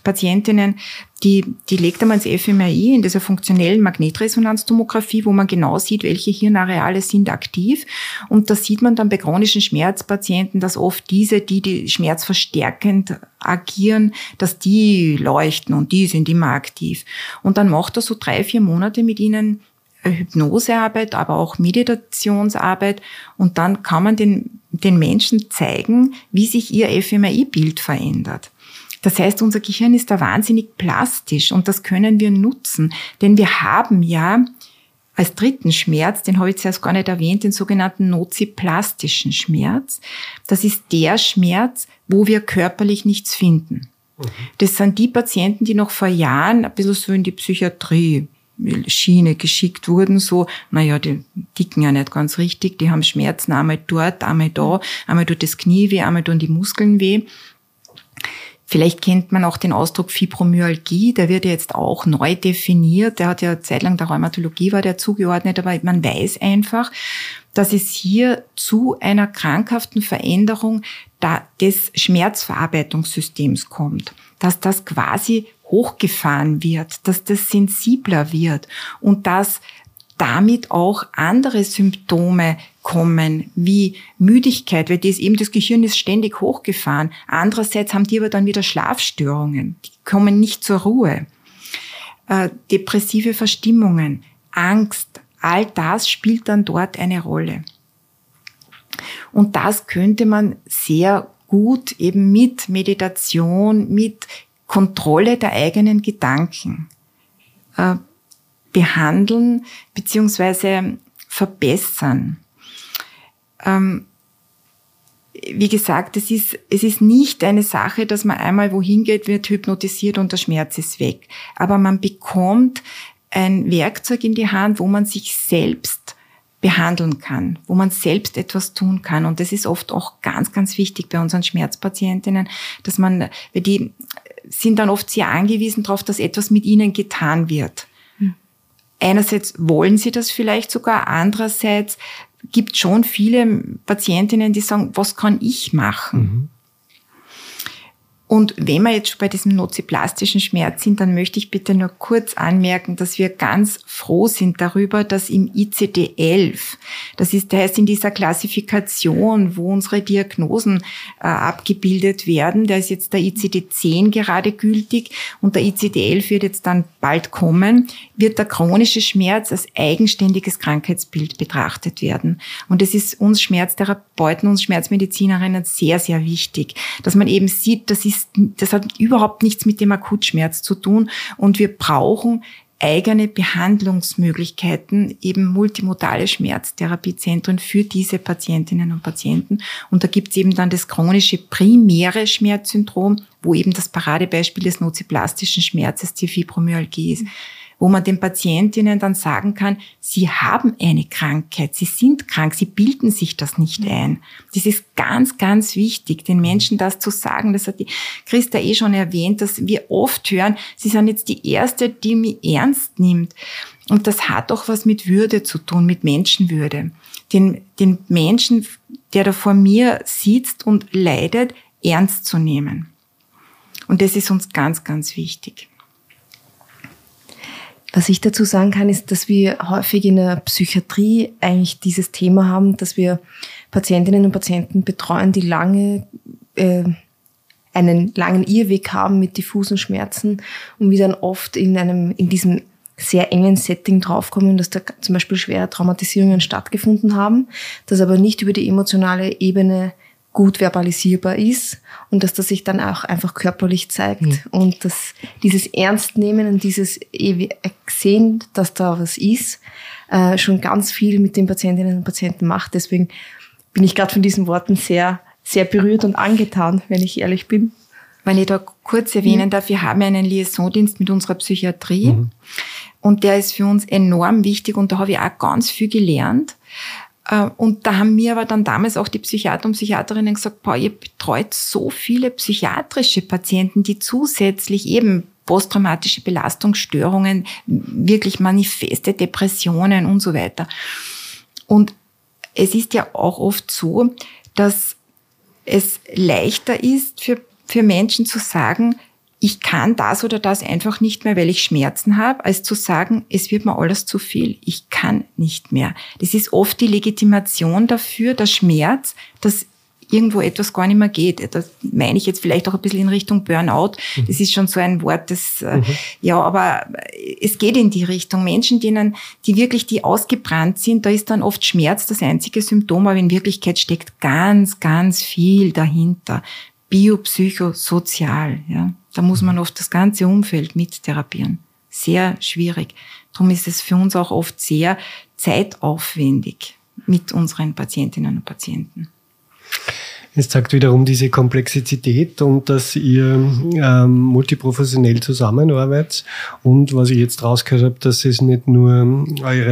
die legt er mal ins fMRI, in dieser funktionellen Magnetresonanztomographie, wo man genau sieht, welche Hirnareale sind aktiv. Und da sieht man dann bei chronischen Schmerzpatienten, dass oft die schmerzverstärkend agieren, dass die leuchten und die sind immer aktiv. Und dann macht er so 3-4 Monate mit ihnen Hypnosearbeit, aber auch Meditationsarbeit, und dann kann man den Menschen zeigen, wie sich ihr fMRI-Bild verändert. Das heißt, unser Gehirn ist da wahnsinnig plastisch, und das können wir nutzen. Denn wir haben ja als dritten Schmerz, den habe ich zuerst gar nicht erwähnt, den sogenannten noziplastischen Schmerz. Das ist der Schmerz, wo wir körperlich nichts finden. Das sind die Patienten, die noch vor Jahren ein bisschen so in die Psychiatrie-Schiene geschickt wurden, so, die dicken ja nicht ganz richtig, die haben Schmerzen einmal dort, einmal da, einmal tut das Knie weh, einmal tun die Muskeln weh. Vielleicht kennt man auch den Ausdruck Fibromyalgie, der wird ja jetzt auch neu definiert. Der hat ja zeitlang der Rheumatologie war der zugeordnet, aber man weiß einfach, dass es hier zu einer krankhaften Veränderung des Schmerzverarbeitungssystems kommt, dass das quasi hochgefahren wird, dass das sensibler wird und dass damit auch andere Symptome kommen, wie Müdigkeit, weil das Gehirn ist ständig hochgefahren. Andererseits haben die aber dann wieder Schlafstörungen, die kommen nicht zur Ruhe. Depressive Verstimmungen, Angst, all das spielt dann dort eine Rolle. Und das könnte man sehr gut eben mit Meditation, mit Kontrolle der eigenen Gedanken behandeln bzw. verbessern. wie gesagt, es ist nicht eine Sache, dass man einmal wohin geht, wird hypnotisiert und der Schmerz ist weg. Aber man bekommt ein Werkzeug in die Hand, wo man sich selbst behandeln kann, wo man selbst etwas tun kann. Und das ist oft auch ganz, ganz wichtig bei unseren Schmerzpatientinnen, dass weil die sind dann oft sehr angewiesen darauf, dass etwas mit ihnen getan wird. Einerseits wollen sie das vielleicht sogar, andererseits gibt schon viele Patientinnen, die sagen, was kann ich machen? Und wenn wir jetzt schon bei diesem noziplastischen Schmerz sind, dann möchte ich bitte nur kurz anmerken, dass wir ganz froh sind darüber, dass im ICD-11, das heißt in dieser Klassifikation, wo unsere Diagnosen abgebildet werden, da ist jetzt der ICD-10 gerade gültig und der ICD-11 wird jetzt dann bald kommen, wird der chronische Schmerz als eigenständiges Krankheitsbild betrachtet werden. Und das ist uns Schmerztherapeuten, uns Schmerzmedizinerinnen sehr, sehr wichtig, dass man eben sieht, das hat überhaupt nichts mit dem Akutschmerz zu tun und wir brauchen eigene Behandlungsmöglichkeiten, eben multimodale Schmerztherapiezentren für diese Patientinnen und Patienten. Und da gibt es eben dann das chronische primäre Schmerzsyndrom, wo eben das Paradebeispiel des noziplastischen Schmerzes die Fibromyalgie ist, wo man den Patientinnen dann sagen kann, sie haben eine Krankheit, sie sind krank, sie bilden sich das nicht ein. Das ist ganz, ganz wichtig, den Menschen das zu sagen. Das hat die Christa schon erwähnt, dass wir oft hören, sie sind jetzt die Erste, die mich ernst nimmt. Und das hat auch was mit Würde zu tun, mit Menschenwürde. Den Menschen, der da vor mir sitzt und leidet, ernst zu nehmen. Und das ist uns ganz, ganz wichtig. Was ich dazu sagen kann, ist, dass wir häufig in der Psychiatrie eigentlich dieses Thema haben, dass wir Patientinnen und Patienten betreuen, die einen langen Irrweg haben mit diffusen Schmerzen und wir dann oft in diesem sehr engen Setting draufkommen, dass da zum Beispiel schwere Traumatisierungen stattgefunden haben, das aber nicht über die emotionale Ebene gut verbalisierbar ist und dass das sich dann auch einfach körperlich zeigt und dass dieses Ernstnehmen und dieses Sehen, dass da was ist, schon ganz viel mit den Patientinnen und Patienten macht. Deswegen bin ich gerade von diesen Worten sehr, sehr berührt und angetan, wenn ich ehrlich bin. Wenn ich da kurz erwähnen darf, wir haben einen Liaisondienst mit unserer Psychiatrie und der ist für uns enorm wichtig und da habe ich auch ganz viel gelernt. Und da haben mir aber dann damals auch die Psychiater und Psychiaterinnen gesagt, ihr betreut so viele psychiatrische Patienten, die zusätzlich eben posttraumatische Belastungsstörungen, wirklich manifeste Depressionen und so weiter. Und es ist ja auch oft so, dass es leichter ist für Menschen zu sagen, ich kann das oder das einfach nicht mehr, weil ich Schmerzen habe, als zu sagen, es wird mir alles zu viel, ich kann nicht mehr. Das ist oft die Legitimation dafür, der Schmerz, dass irgendwo etwas gar nicht mehr geht. Das meine ich jetzt vielleicht auch ein bisschen in Richtung Burnout. Das ist schon so ein Wort, ja, aber es geht in die Richtung. Menschen, die ausgebrannt sind, da ist dann oft Schmerz das einzige Symptom, aber in Wirklichkeit steckt ganz, ganz viel dahinter. Biopsychosozial, ja. Da muss man oft das ganze Umfeld mittherapieren. Sehr schwierig. Darum ist es für uns auch oft sehr zeitaufwendig mit unseren Patientinnen und Patienten. Es zeigt wiederum diese Komplexität und dass ihr multiprofessionell zusammenarbeitet und was ich jetzt rausgehört habe, dass es nicht nur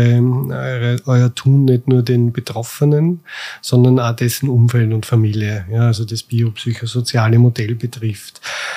euer Tun nicht nur den Betroffenen, sondern auch dessen Umfeld und Familie, ja, also das biopsychosoziale Modell betrifft.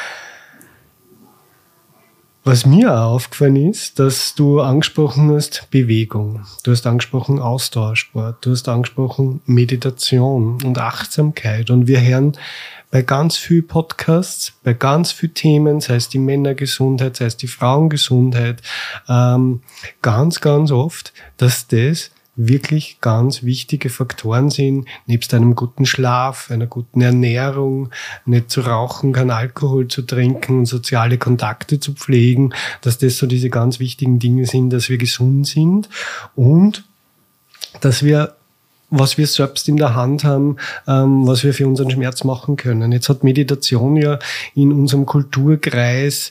Was mir auch aufgefallen ist, dass du angesprochen hast Bewegung, du hast angesprochen Ausdauersport, du hast angesprochen Meditation und Achtsamkeit und wir hören bei ganz vielen Podcasts, bei ganz vielen Themen, sei es die Männergesundheit, sei es die Frauengesundheit, ganz, ganz oft, dass das wirklich ganz wichtige Faktoren sind, nebst einem guten Schlaf, einer guten Ernährung, nicht zu rauchen, keinen Alkohol zu trinken, soziale Kontakte zu pflegen, dass das so diese ganz wichtigen Dinge sind, dass wir gesund sind und dass wir was wir selbst in der Hand haben, was wir für unseren Schmerz machen können. Jetzt hat Meditation ja in unserem Kulturkreis,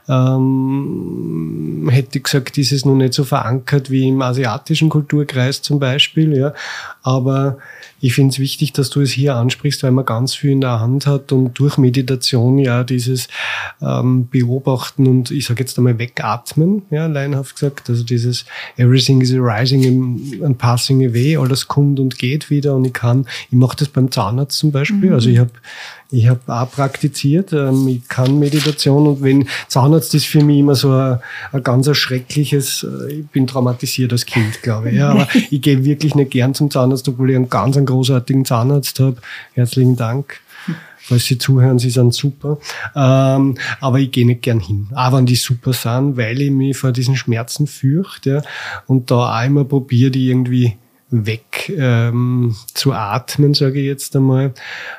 hätte ich gesagt, ist es noch nicht so verankert wie im asiatischen Kulturkreis zum Beispiel, ja. Aber ich finde es wichtig, dass du es hier ansprichst, weil man ganz viel in der Hand hat und durch Meditation ja dieses Beobachten und ich sage jetzt einmal wegatmen, ja, laienhaft gesagt, also dieses Everything is arising and passing away, alles kommt und geht wieder und ich mache das beim Zahnarzt zum Beispiel, also ich hab auch praktiziert, ich kann Meditation und wenn Zahnarzt ist für mich immer so ein ganz schreckliches, ich bin traumatisiert als Kind, glaube ich, ja, aber ich gehe wirklich nicht gern zum Zahnarzt, obwohl ich einen ganz großartigen Zahnarzt habe. Herzlichen Dank. Falls Sie zuhören, Sie sind super. Aber ich gehe nicht gern hin. Auch wenn die super sind, weil ich mich vor diesen Schmerzen fürchte, ja, und da auch immer probiere, die irgendwie weg zu atmen, sage ich jetzt einmal.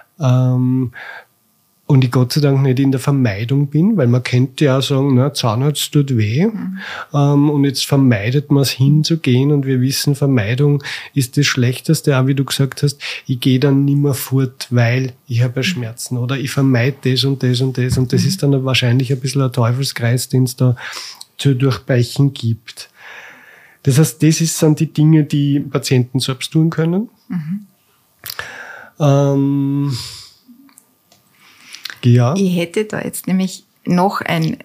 Und ich Gott sei Dank nicht in der Vermeidung bin, weil man könnte ja sagen, na, Zahnarzt tut weh. Und jetzt vermeidet man es hinzugehen und wir wissen, Vermeidung ist das Schlechteste, auch wie du gesagt hast, ich gehe dann nimmer fort, weil ich habe Schmerzen oder ich vermeide das und das und das und das ist dann wahrscheinlich ein bisschen ein Teufelskreis, den es da zu durchbrechen gibt. Das heißt, sind die Dinge, die Patienten selbst tun können. Ja. Ich hätte da jetzt nämlich noch ein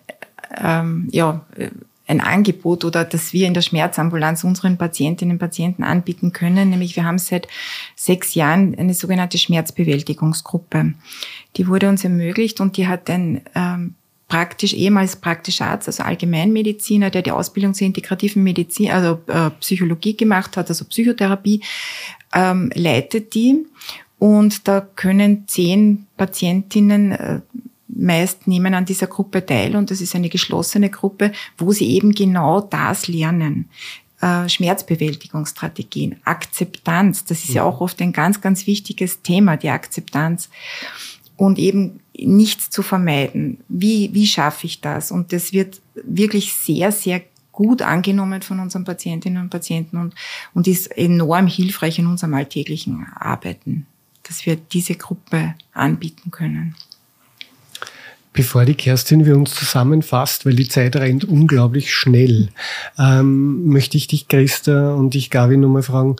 Angebot oder das wir in der Schmerzambulanz unseren Patientinnen und Patienten anbieten können. Nämlich wir haben seit 6 Jahren eine sogenannte Schmerzbewältigungsgruppe. Die wurde uns ermöglicht und die hat ein ehemals praktischer Arzt, also Allgemeinmediziner, der die Ausbildung zur integrativen Medizin, also Psychologie gemacht hat, also Psychotherapie, leitet die. Und da können 10 Patientinnen meist nehmen an dieser Gruppe teil und das ist eine geschlossene Gruppe, wo sie eben genau das lernen. Schmerzbewältigungsstrategien, Akzeptanz, das ist ja auch oft ein ganz, ganz wichtiges Thema, die Akzeptanz. Und eben nichts zu vermeiden. Wie schaffe ich das? Und das wird wirklich sehr, sehr gut angenommen von unseren Patientinnen und Patienten und ist enorm hilfreich in unserem alltäglichen Arbeiten, dass wir diese Gruppe anbieten können. Bevor die Kerstin wir uns zusammenfasst, weil die Zeit rennt unglaublich schnell, möchte ich dich, Christa, und dich, Gavi, nochmal fragen,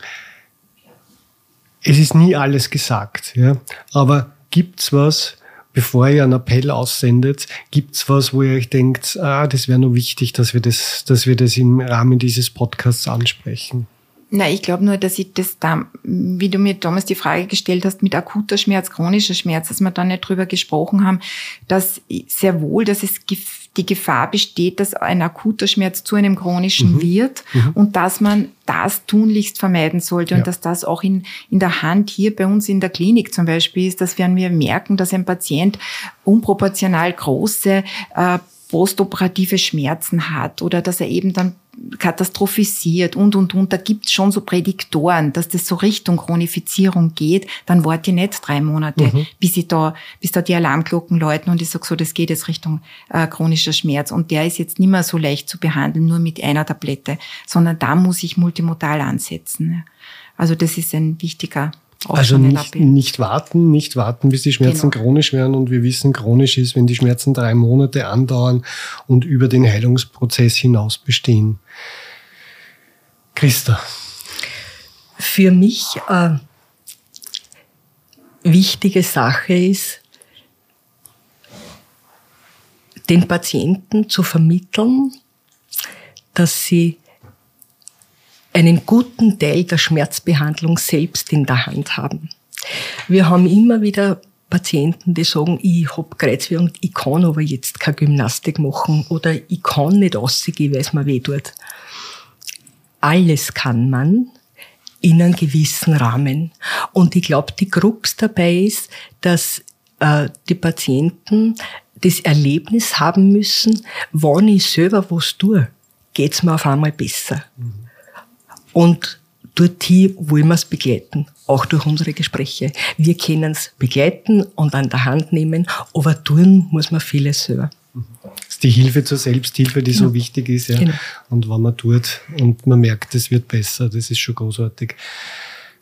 es ist nie alles gesagt, ja, aber gibt's was, bevor ihr einen Appell aussendet, gibt's was, wo ihr euch denkt, das wäre noch wichtig, dass wir das im Rahmen dieses Podcasts ansprechen? Na, ich glaube nur, dass ich das da, wie du mir damals die Frage gestellt hast, mit akuter Schmerz, chronischer Schmerz, dass wir da nicht drüber gesprochen haben, dass sehr wohl, dass es die Gefahr besteht, dass ein akuter Schmerz zu einem chronischen wird und dass man das tunlichst vermeiden sollte und dass das auch in der Hand hier bei uns in der Klinik zum Beispiel ist, dass wenn wir merken, dass ein Patient unproportional große postoperative Schmerzen hat oder dass er eben dann katastrophisiert und. Da gibt's schon so Prädiktoren, dass das so Richtung Chronifizierung geht, dann warte ich nicht 3 Monate, bis da die Alarmglocken läuten und ich sage so, das geht jetzt Richtung chronischer Schmerz und der ist jetzt nicht mehr so leicht zu behandeln, nur mit einer Tablette, sondern da muss ich multimodal ansetzen. Also das ist ein wichtiger Also nicht warten, bis die Schmerzen chronisch werden und wir wissen, chronisch ist, wenn die Schmerzen 3 Monate andauern und über den Heilungsprozess hinaus bestehen. Christa. Für mich wichtige Sache ist, den Patienten zu vermitteln, dass sie einen guten Teil der Schmerzbehandlung selbst in der Hand haben. Wir haben immer wieder Patienten, die sagen, ich hab Kreuzweh, ich kann aber jetzt keine Gymnastik machen oder ich kann nicht rausgehen, weil es mir weh tut. Alles kann man in einem gewissen Rahmen. Und ich glaube, die Krux dabei ist, dass die Patienten das Erlebnis haben müssen, wenn ich selber was tue, geht's mir auf einmal besser. Und dorthin wollen wir es begleiten, auch durch unsere Gespräche. Wir können es begleiten und an der Hand nehmen, aber tun muss man vieles selber. Das ist die Hilfe zur Selbsthilfe, die so wichtig ist. Ja. Genau. Und wenn man tut und man merkt, es wird besser, das ist schon großartig.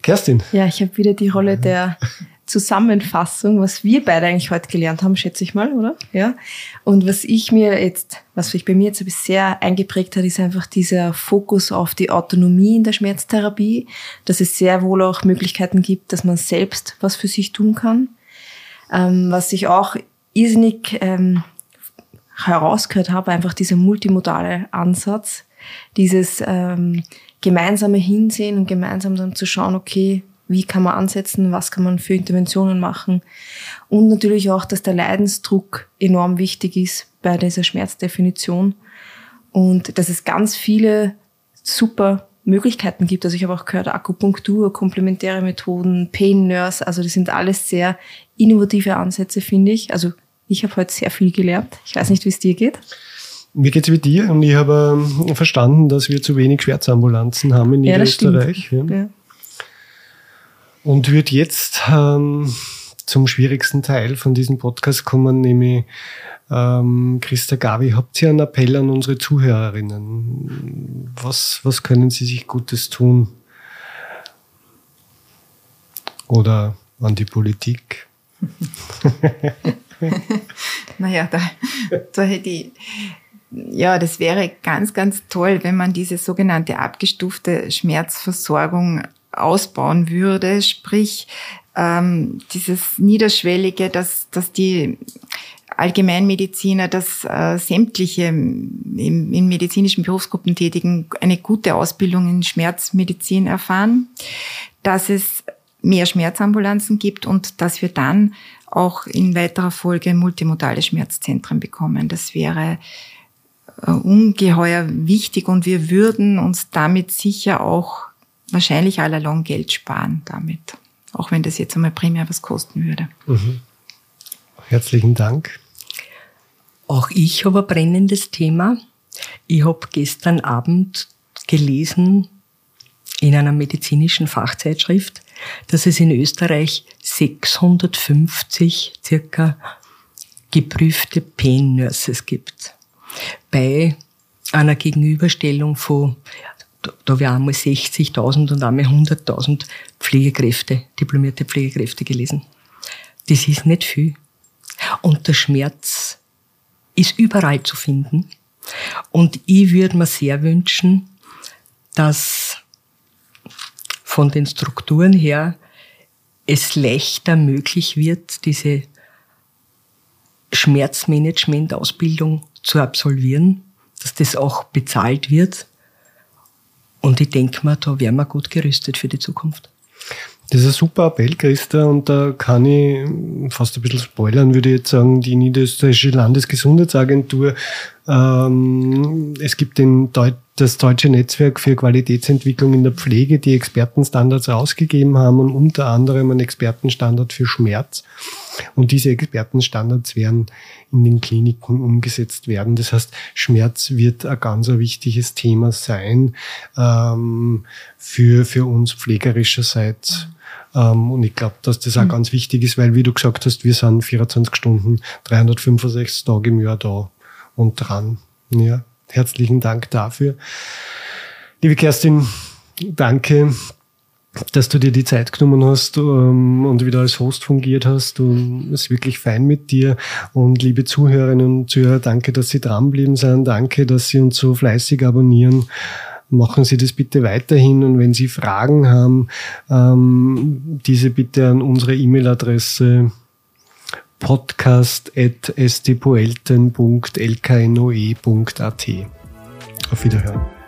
Kerstin. Ja, ich habe wieder die Rolle der Zusammenfassung, was wir beide eigentlich heute gelernt haben, schätze ich mal, oder? Ja. Und was sich bei mir jetzt sehr eingeprägt hat, ist einfach dieser Fokus auf die Autonomie in der Schmerztherapie, dass es sehr wohl auch Möglichkeiten gibt, dass man selbst was für sich tun kann. Was ich auch irrsinnig herausgehört habe, einfach dieser multimodale Ansatz, dieses gemeinsame Hinsehen und gemeinsam dann zu schauen, okay, wie kann man ansetzen, was kann man für Interventionen machen. Und natürlich auch, dass der Leidensdruck enorm wichtig ist bei dieser Schmerzdefinition und dass es ganz viele super Möglichkeiten gibt. Also ich habe auch gehört, Akupunktur, komplementäre Methoden, Pain Nurse, also das sind alles sehr innovative Ansätze, finde ich. Also ich habe heute sehr viel gelernt. Ich weiß nicht, wie es dir geht. Mir geht's wie dir und ich habe verstanden, dass wir zu wenig Schmerzambulanzen haben in Niederösterreich. Ja. Und würde jetzt zum schwierigsten Teil von diesem Podcast kommen, nämlich Christa Gavi, habt ihr einen Appell an unsere Zuhörerinnen? Was können sie sich Gutes tun? Oder an die Politik? Naja, da hätte ich... Ja, das wäre ganz, ganz toll, wenn man diese sogenannte abgestufte Schmerzversorgung ausbauen würde, sprich dieses Niederschwellige, dass die Allgemeinmediziner, dass sämtliche in medizinischen Berufsgruppen Tätigen eine gute Ausbildung in Schmerzmedizin erfahren, dass es mehr Schmerzambulanzen gibt und dass wir dann auch in weiterer Folge multimodale Schmerzzentren bekommen. Das wäre ungeheuer wichtig und wir würden uns damit sicher auch wahrscheinlich allalong Geld sparen damit. Auch wenn das jetzt einmal primär was kosten würde. Mhm. Herzlichen Dank. Auch ich habe ein brennendes Thema. Ich habe gestern Abend gelesen in einer medizinischen Fachzeitschrift, dass es in Österreich 650 circa geprüfte Pain Nurses gibt. Bei einer Gegenüberstellung von, da habe ich einmal 60.000 und einmal 100.000 Pflegekräfte, diplomierte Pflegekräfte gelesen. Das ist nicht viel. Und der Schmerz ist überall zu finden. Und ich würde mir sehr wünschen, dass von den Strukturen her es leichter möglich wird, diese Schmerzmanagement-Ausbildung zu absolvieren, dass das auch bezahlt wird. Und ich denke mir, da wären wir gut gerüstet für die Zukunft. Das ist ein super Appell, Christa, und da kann ich fast ein bisschen spoilern, würde ich jetzt sagen, die Niederösterreichische Landesgesundheitsagentur, es gibt das Deutsche Netzwerk für Qualitätsentwicklung in der Pflege, die Expertenstandards rausgegeben haben und unter anderem einen Expertenstandard für Schmerz. Und diese Expertenstandards werden in den Kliniken umgesetzt werden. Das heißt, Schmerz wird ein ganz wichtiges Thema sein für uns pflegerischerseits. Und ich glaube, dass das auch ganz wichtig ist, weil, wie du gesagt hast, wir sind 24 Stunden, 365 Tage im Jahr da und dran. Ja, herzlichen Dank dafür. Liebe Kerstin, danke, dass du dir die Zeit genommen hast und wieder als Host fungiert hast. Und es ist wirklich fein mit dir. Und liebe Zuhörerinnen und Zuhörer, danke, dass Sie dranbleiben sind. Danke, dass Sie uns so fleißig abonnieren. Machen Sie das bitte weiterhin. Und wenn Sie Fragen haben, diese bitte an unsere E-Mail-Adresse podcast@stpoelten.lknoe.at. Auf Wiederhören.